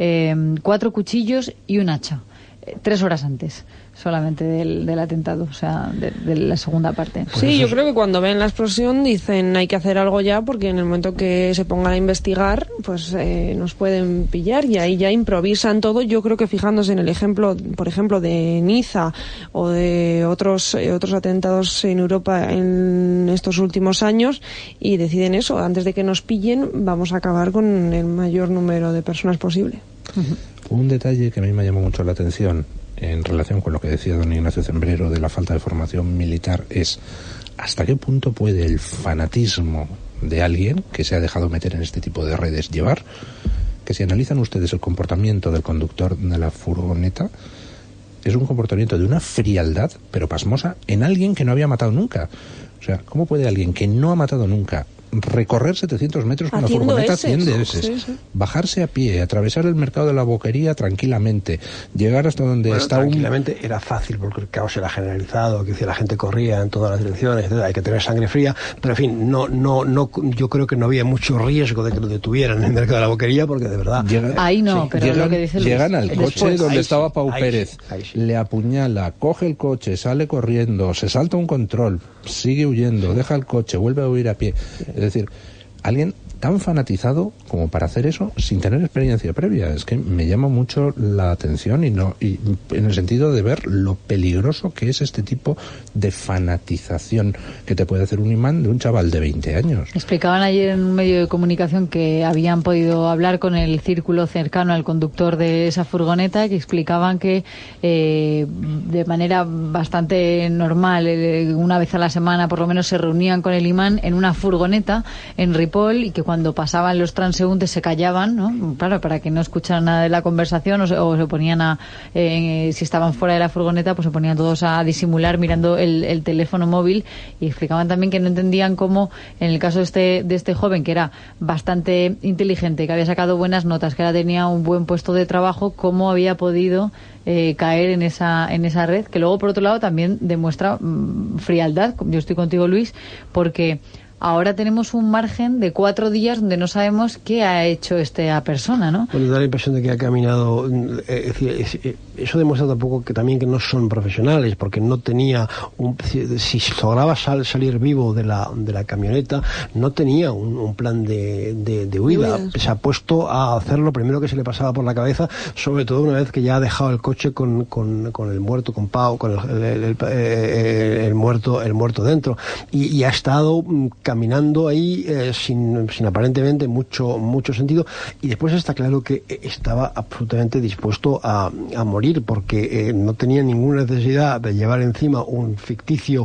4 cuchillos y un hacha. 3 horas antes solamente del atentado, o sea, de la segunda parte. Sí, yo creo que cuando ven la explosión dicen hay que hacer algo ya, porque en el momento que se pongan a investigar, pues nos pueden pillar, y ahí ya improvisan todo. Yo creo que fijándose en el ejemplo, por ejemplo, de Niza o de otros atentados en Europa en estos últimos años, y deciden eso, antes de que nos pillen vamos a acabar con el mayor número de personas posible. Un detalle que a mí me llamó mucho la atención en relación con lo que decía don Ignacio Cembrero de la falta de formación militar es hasta qué punto puede el fanatismo de alguien que se ha dejado meter en este tipo de redes llevar, que si analizan ustedes el comportamiento del conductor de la furgoneta, es un comportamiento de una frialdad, pero pasmosa, en alguien que no había matado nunca. O sea, ¿cómo puede alguien que no ha matado nunca recorrer 700 metros con la furgoneta 100 veces, bajarse a pie, atravesar el mercado de la Boquería tranquilamente, llegar hasta donde está tranquilamente era fácil porque el caos era generalizado, que la gente corría en todas las direcciones, hay que tener sangre fría, pero en fin, no, yo creo que no había mucho riesgo de que lo detuvieran en el mercado de la Boquería, porque de verdad ahí no, pero lo que dice Luis, llegan al coche después, donde estaba Pau Pérez, le apuñala, coge el coche, sale corriendo, se salta un control, sigue huyendo, deja el coche, vuelve a huir a pie. Es decir, alguien tan fanatizado como para hacer eso sin tener experiencia previa. Es que me llama mucho la atención y en el sentido de ver lo peligroso que es este tipo de fanatización que te puede hacer un imán de un chaval de 20 años. Explicaban ayer en un medio de comunicación que habían podido hablar con el círculo cercano al conductor de esa furgoneta, que explicaban que de manera bastante normal, una vez a la semana por lo menos, se reunían con el imán en una furgoneta en Ripoll, y que cuando pasaban los transeúntes se callaban, ¿no? Claro, para que no escucharan nada de la conversación, o se ponían si estaban fuera de la furgoneta, pues se ponían todos a disimular mirando el teléfono móvil, y explicaban también que no entendían cómo, en el caso de este joven, que era bastante inteligente, que había sacado buenas notas, que ahora tenía un buen puesto de trabajo, cómo había podido caer en esa red, que luego por otro lado también demuestra frialdad. Yo estoy contigo, Luis, porque ahora tenemos un margen de 4 días donde no sabemos qué ha hecho esta persona, ¿no? Bueno, da la impresión de que ha caminado. Eso demuestra tampoco que también que no son profesionales, porque no tenía si lograba salir vivo de la camioneta, no tenía un plan de huida. Se ha puesto a hacer lo primero que se le pasaba por la cabeza, sobre todo una vez que ya ha dejado el coche con el muerto, con Pau, con el muerto dentro, y ha estado caminando ahí sin aparentemente mucho sentido, y después está claro que estaba absolutamente dispuesto a morir, porque no tenía ninguna necesidad de llevar encima un ficticio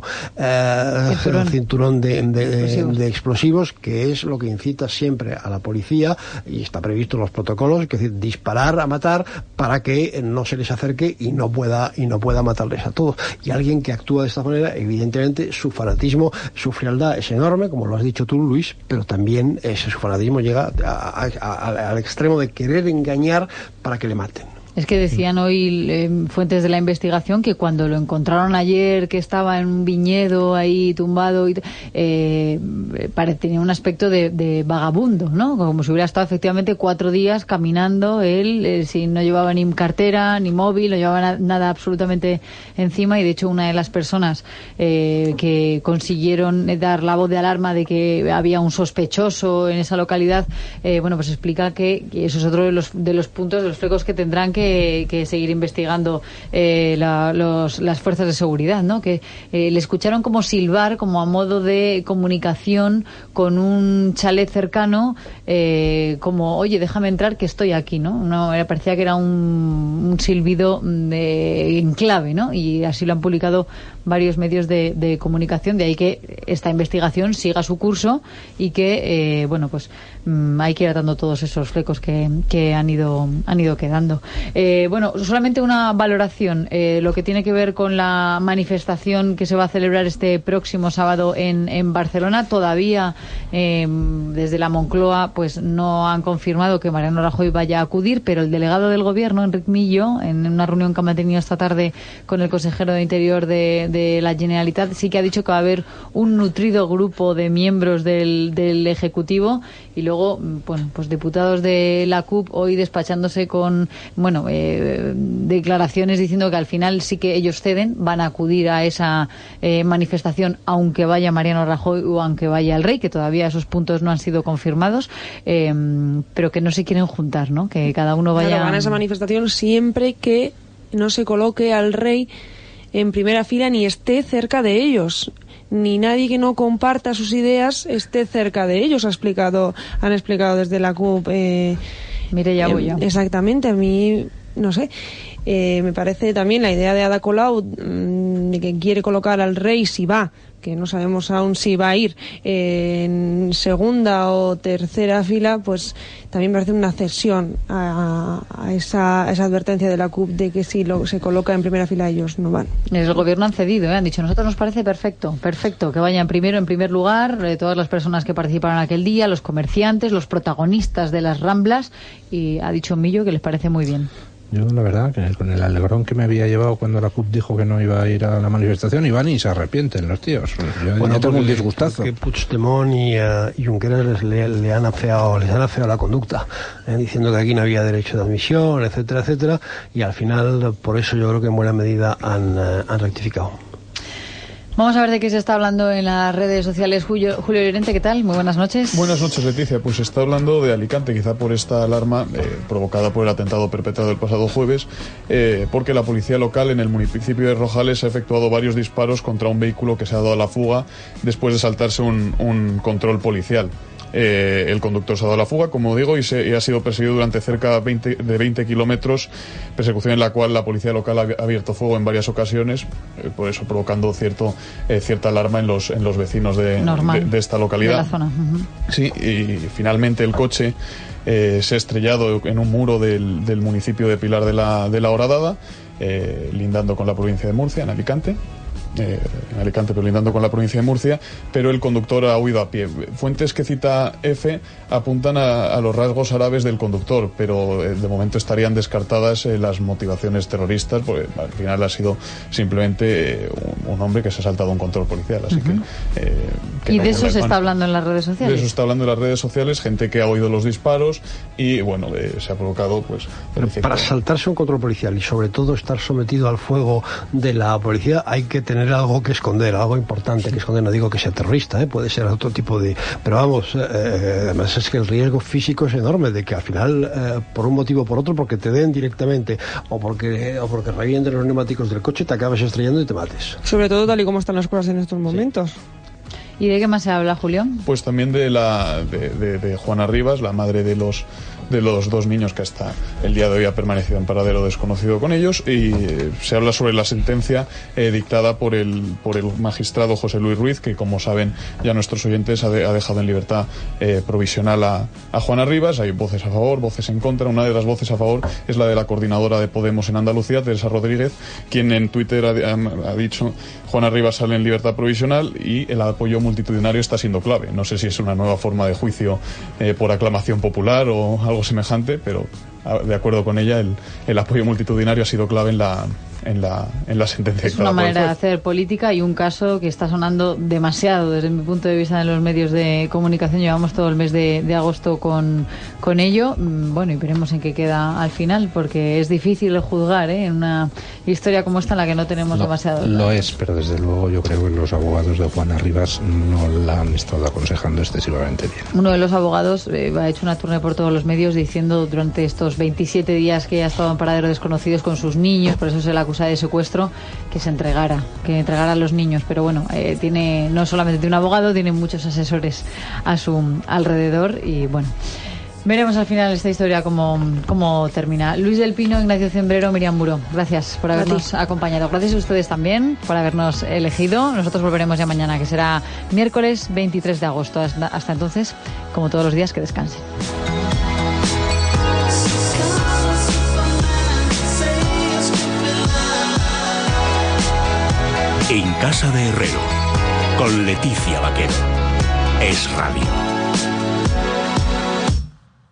cinturón de explosivos, que es lo que incita siempre a la policía, y está previsto en los protocolos, es decir, disparar a matar para que no se les acerque y no pueda matarles a todos. Y alguien que actúa de esta manera, evidentemente su fanatismo, su frialdad es enorme, como lo has dicho tú, Luis, pero también su fanatismo llega al extremo de querer engañar para que le maten. Es que decían hoy fuentes de la investigación que cuando lo encontraron ayer, que estaba en un viñedo ahí tumbado, tenía un aspecto de vagabundo, ¿no? Como si hubiera estado efectivamente 4 días caminando él, no llevaba ni cartera, ni móvil, no llevaba nada absolutamente encima, y de hecho una de las personas que consiguieron dar la voz de alarma de que había un sospechoso en esa localidad, pues explica que eso es otro de los puntos, de los flecos que tendrán que que seguir investigando las fuerzas de seguridad, ¿no? Que le escucharon como silbar, como a modo de comunicación con un chalet cercano, como, oye, déjame entrar que estoy aquí, ¿no? Parecía que era un silbido en clave, ¿no? Y así lo han publicado varios medios de comunicación, de ahí que esta investigación siga su curso y que, hay que ir atando todos esos flecos que han ido quedando. Solamente una valoración, lo que tiene que ver con la manifestación que se va a celebrar este próximo sábado en Barcelona. Todavía desde la Moncloa pues no han confirmado que Mariano Rajoy vaya a acudir, pero el delegado del gobierno, Enric Millo, en una reunión que ha mantenido esta tarde con el consejero de Interior de la Generalitat, sí que ha dicho que va a haber un nutrido grupo de miembros del Ejecutivo, y luego pues diputados de la CUP hoy despachándose con declaraciones diciendo que al final sí que ellos ceden, van a acudir a esa manifestación aunque vaya Mariano Rajoy o aunque vaya el rey, que todavía esos puntos no han sido confirmados, pero que no se quieren juntar, ¿no? Que cada uno vaya... Claro, van a esa manifestación siempre que no se coloque al rey en primera fila ni esté cerca de ellos, ni nadie que no comparta sus ideas esté cerca de ellos, han explicado desde la CUP. Mireia Boya. Exactamente, a mí, no sé, me parece también la idea de Ada Colau, de que quiere colocar al rey si va, que no sabemos aún si va a ir en segunda o tercera fila, pues también parece una cesión a esa advertencia de la CUP de que si se coloca en primera fila ellos no van. El gobierno han cedido, han dicho, nosotros nos parece perfecto que vayan en primer lugar todas las personas que participaron aquel día, los comerciantes, los protagonistas de las Ramblas, y ha dicho Millo que les parece muy bien. Yo, la verdad, que con el alegrón que me había llevado cuando la CUP dijo que no iba a ir a la manifestación, iban y se arrepienten los tíos. Yo tengo un disgustazo. Que Puigdemont y Junqueras les han afeado la conducta, diciendo que aquí no había derecho de admisión, etcétera, etcétera, y al final, por eso yo creo que en buena medida han rectificado. Vamos a ver de qué se está hablando en las redes sociales. Julio Llorente, ¿qué tal? Muy buenas noches. Buenas noches, Leticia. Pues se está hablando de Alicante, quizá por esta alarma provocada por el atentado perpetrado el pasado jueves, porque la policía local en el municipio de Rojales ha efectuado varios disparos contra un vehículo que se ha dado a la fuga después de saltarse un control policial. El conductor se ha dado a la fuga, como digo, y ha sido perseguido durante cerca de 20 kilómetros, persecución en la cual la policía local ha abierto fuego en varias ocasiones, por eso provocando cierta alarma en los vecinos de esta localidad. De la zona. Uh-huh. Sí, y finalmente el coche se ha estrellado en un muro del municipio de Pilar de la Horadada, lindando con la provincia de Murcia, en Alicante, pero lindando con la provincia de Murcia, pero el conductor ha huido a pie. Fuentes que cita EFE apuntan a los rasgos árabes del conductor, pero de momento estarían descartadas las motivaciones terroristas, porque al final ha sido simplemente un hombre que se ha saltado un control policial, así que y de eso se está hablando en las redes sociales. De eso se está hablando en las redes sociales, gente que ha oído los disparos y se ha provocado para saltarse un control policial y sobre todo estar sometido al fuego de la policía hay que tener algo que esconder, algo importante que esconder. No digo que sea terrorista, puede ser otro tipo de... Pero vamos, además es que el riesgo físico es enorme de que al final, por un motivo o por otro, porque te den directamente o porque revienten los neumáticos del coche, te acabas estrellando y te mates. Sobre todo tal y como están las cosas en estos momentos. ¿Y de qué más se habla, Julio? Pues también de Juana Rivas, la madre de los dos niños que hasta el día de hoy ha permanecido en paradero desconocido con ellos, y se habla sobre la sentencia dictada por el magistrado José Luis Ruiz, que, como saben ya nuestros oyentes, ha dejado en libertad provisional a Juana Rivas. Hay voces a favor, voces en contra. Una de las voces a favor es la de la coordinadora de Podemos en Andalucía, Teresa Rodríguez, quien en Twitter ha dicho: Juana Rivas sale en libertad provisional y el apoyo multitudinario está siendo clave. No sé si es una nueva forma de juicio por aclamación popular o algo semejante, pero de acuerdo con ella, el apoyo multitudinario ha sido clave en la sentencia. Es una manera de hacer política y un caso que está sonando demasiado desde mi punto de vista en los medios de comunicación. Llevamos todo el mes de agosto con ello. Bueno, y veremos en qué queda al final, porque es difícil juzgar en una historia como esta en la que no tenemos demasiado. Lo es, pero desde luego yo creo que los abogados de Juana Rivas no la han estado aconsejando excesivamente bien. Uno de los abogados ha hecho una tournée por todos los medios diciendo durante estos estos 27 días que ha estado en paradero desconocidos con sus niños, por eso se le acusa de secuestro, que entregara a los niños. Pero bueno, no solamente tiene un abogado, tiene muchos asesores a su alrededor y bueno, veremos al final esta historia cómo termina. Luis del Pino, Ignacio Cembrero, Miriam Muro, gracias por habernos acompañado. Gracias a ustedes también por habernos elegido. Nosotros volveremos ya mañana, que será miércoles 23 de agosto. Hasta entonces, como todos los días, que descansen. En Casa de Herrero, con Leticia Vaquero. Es Radio.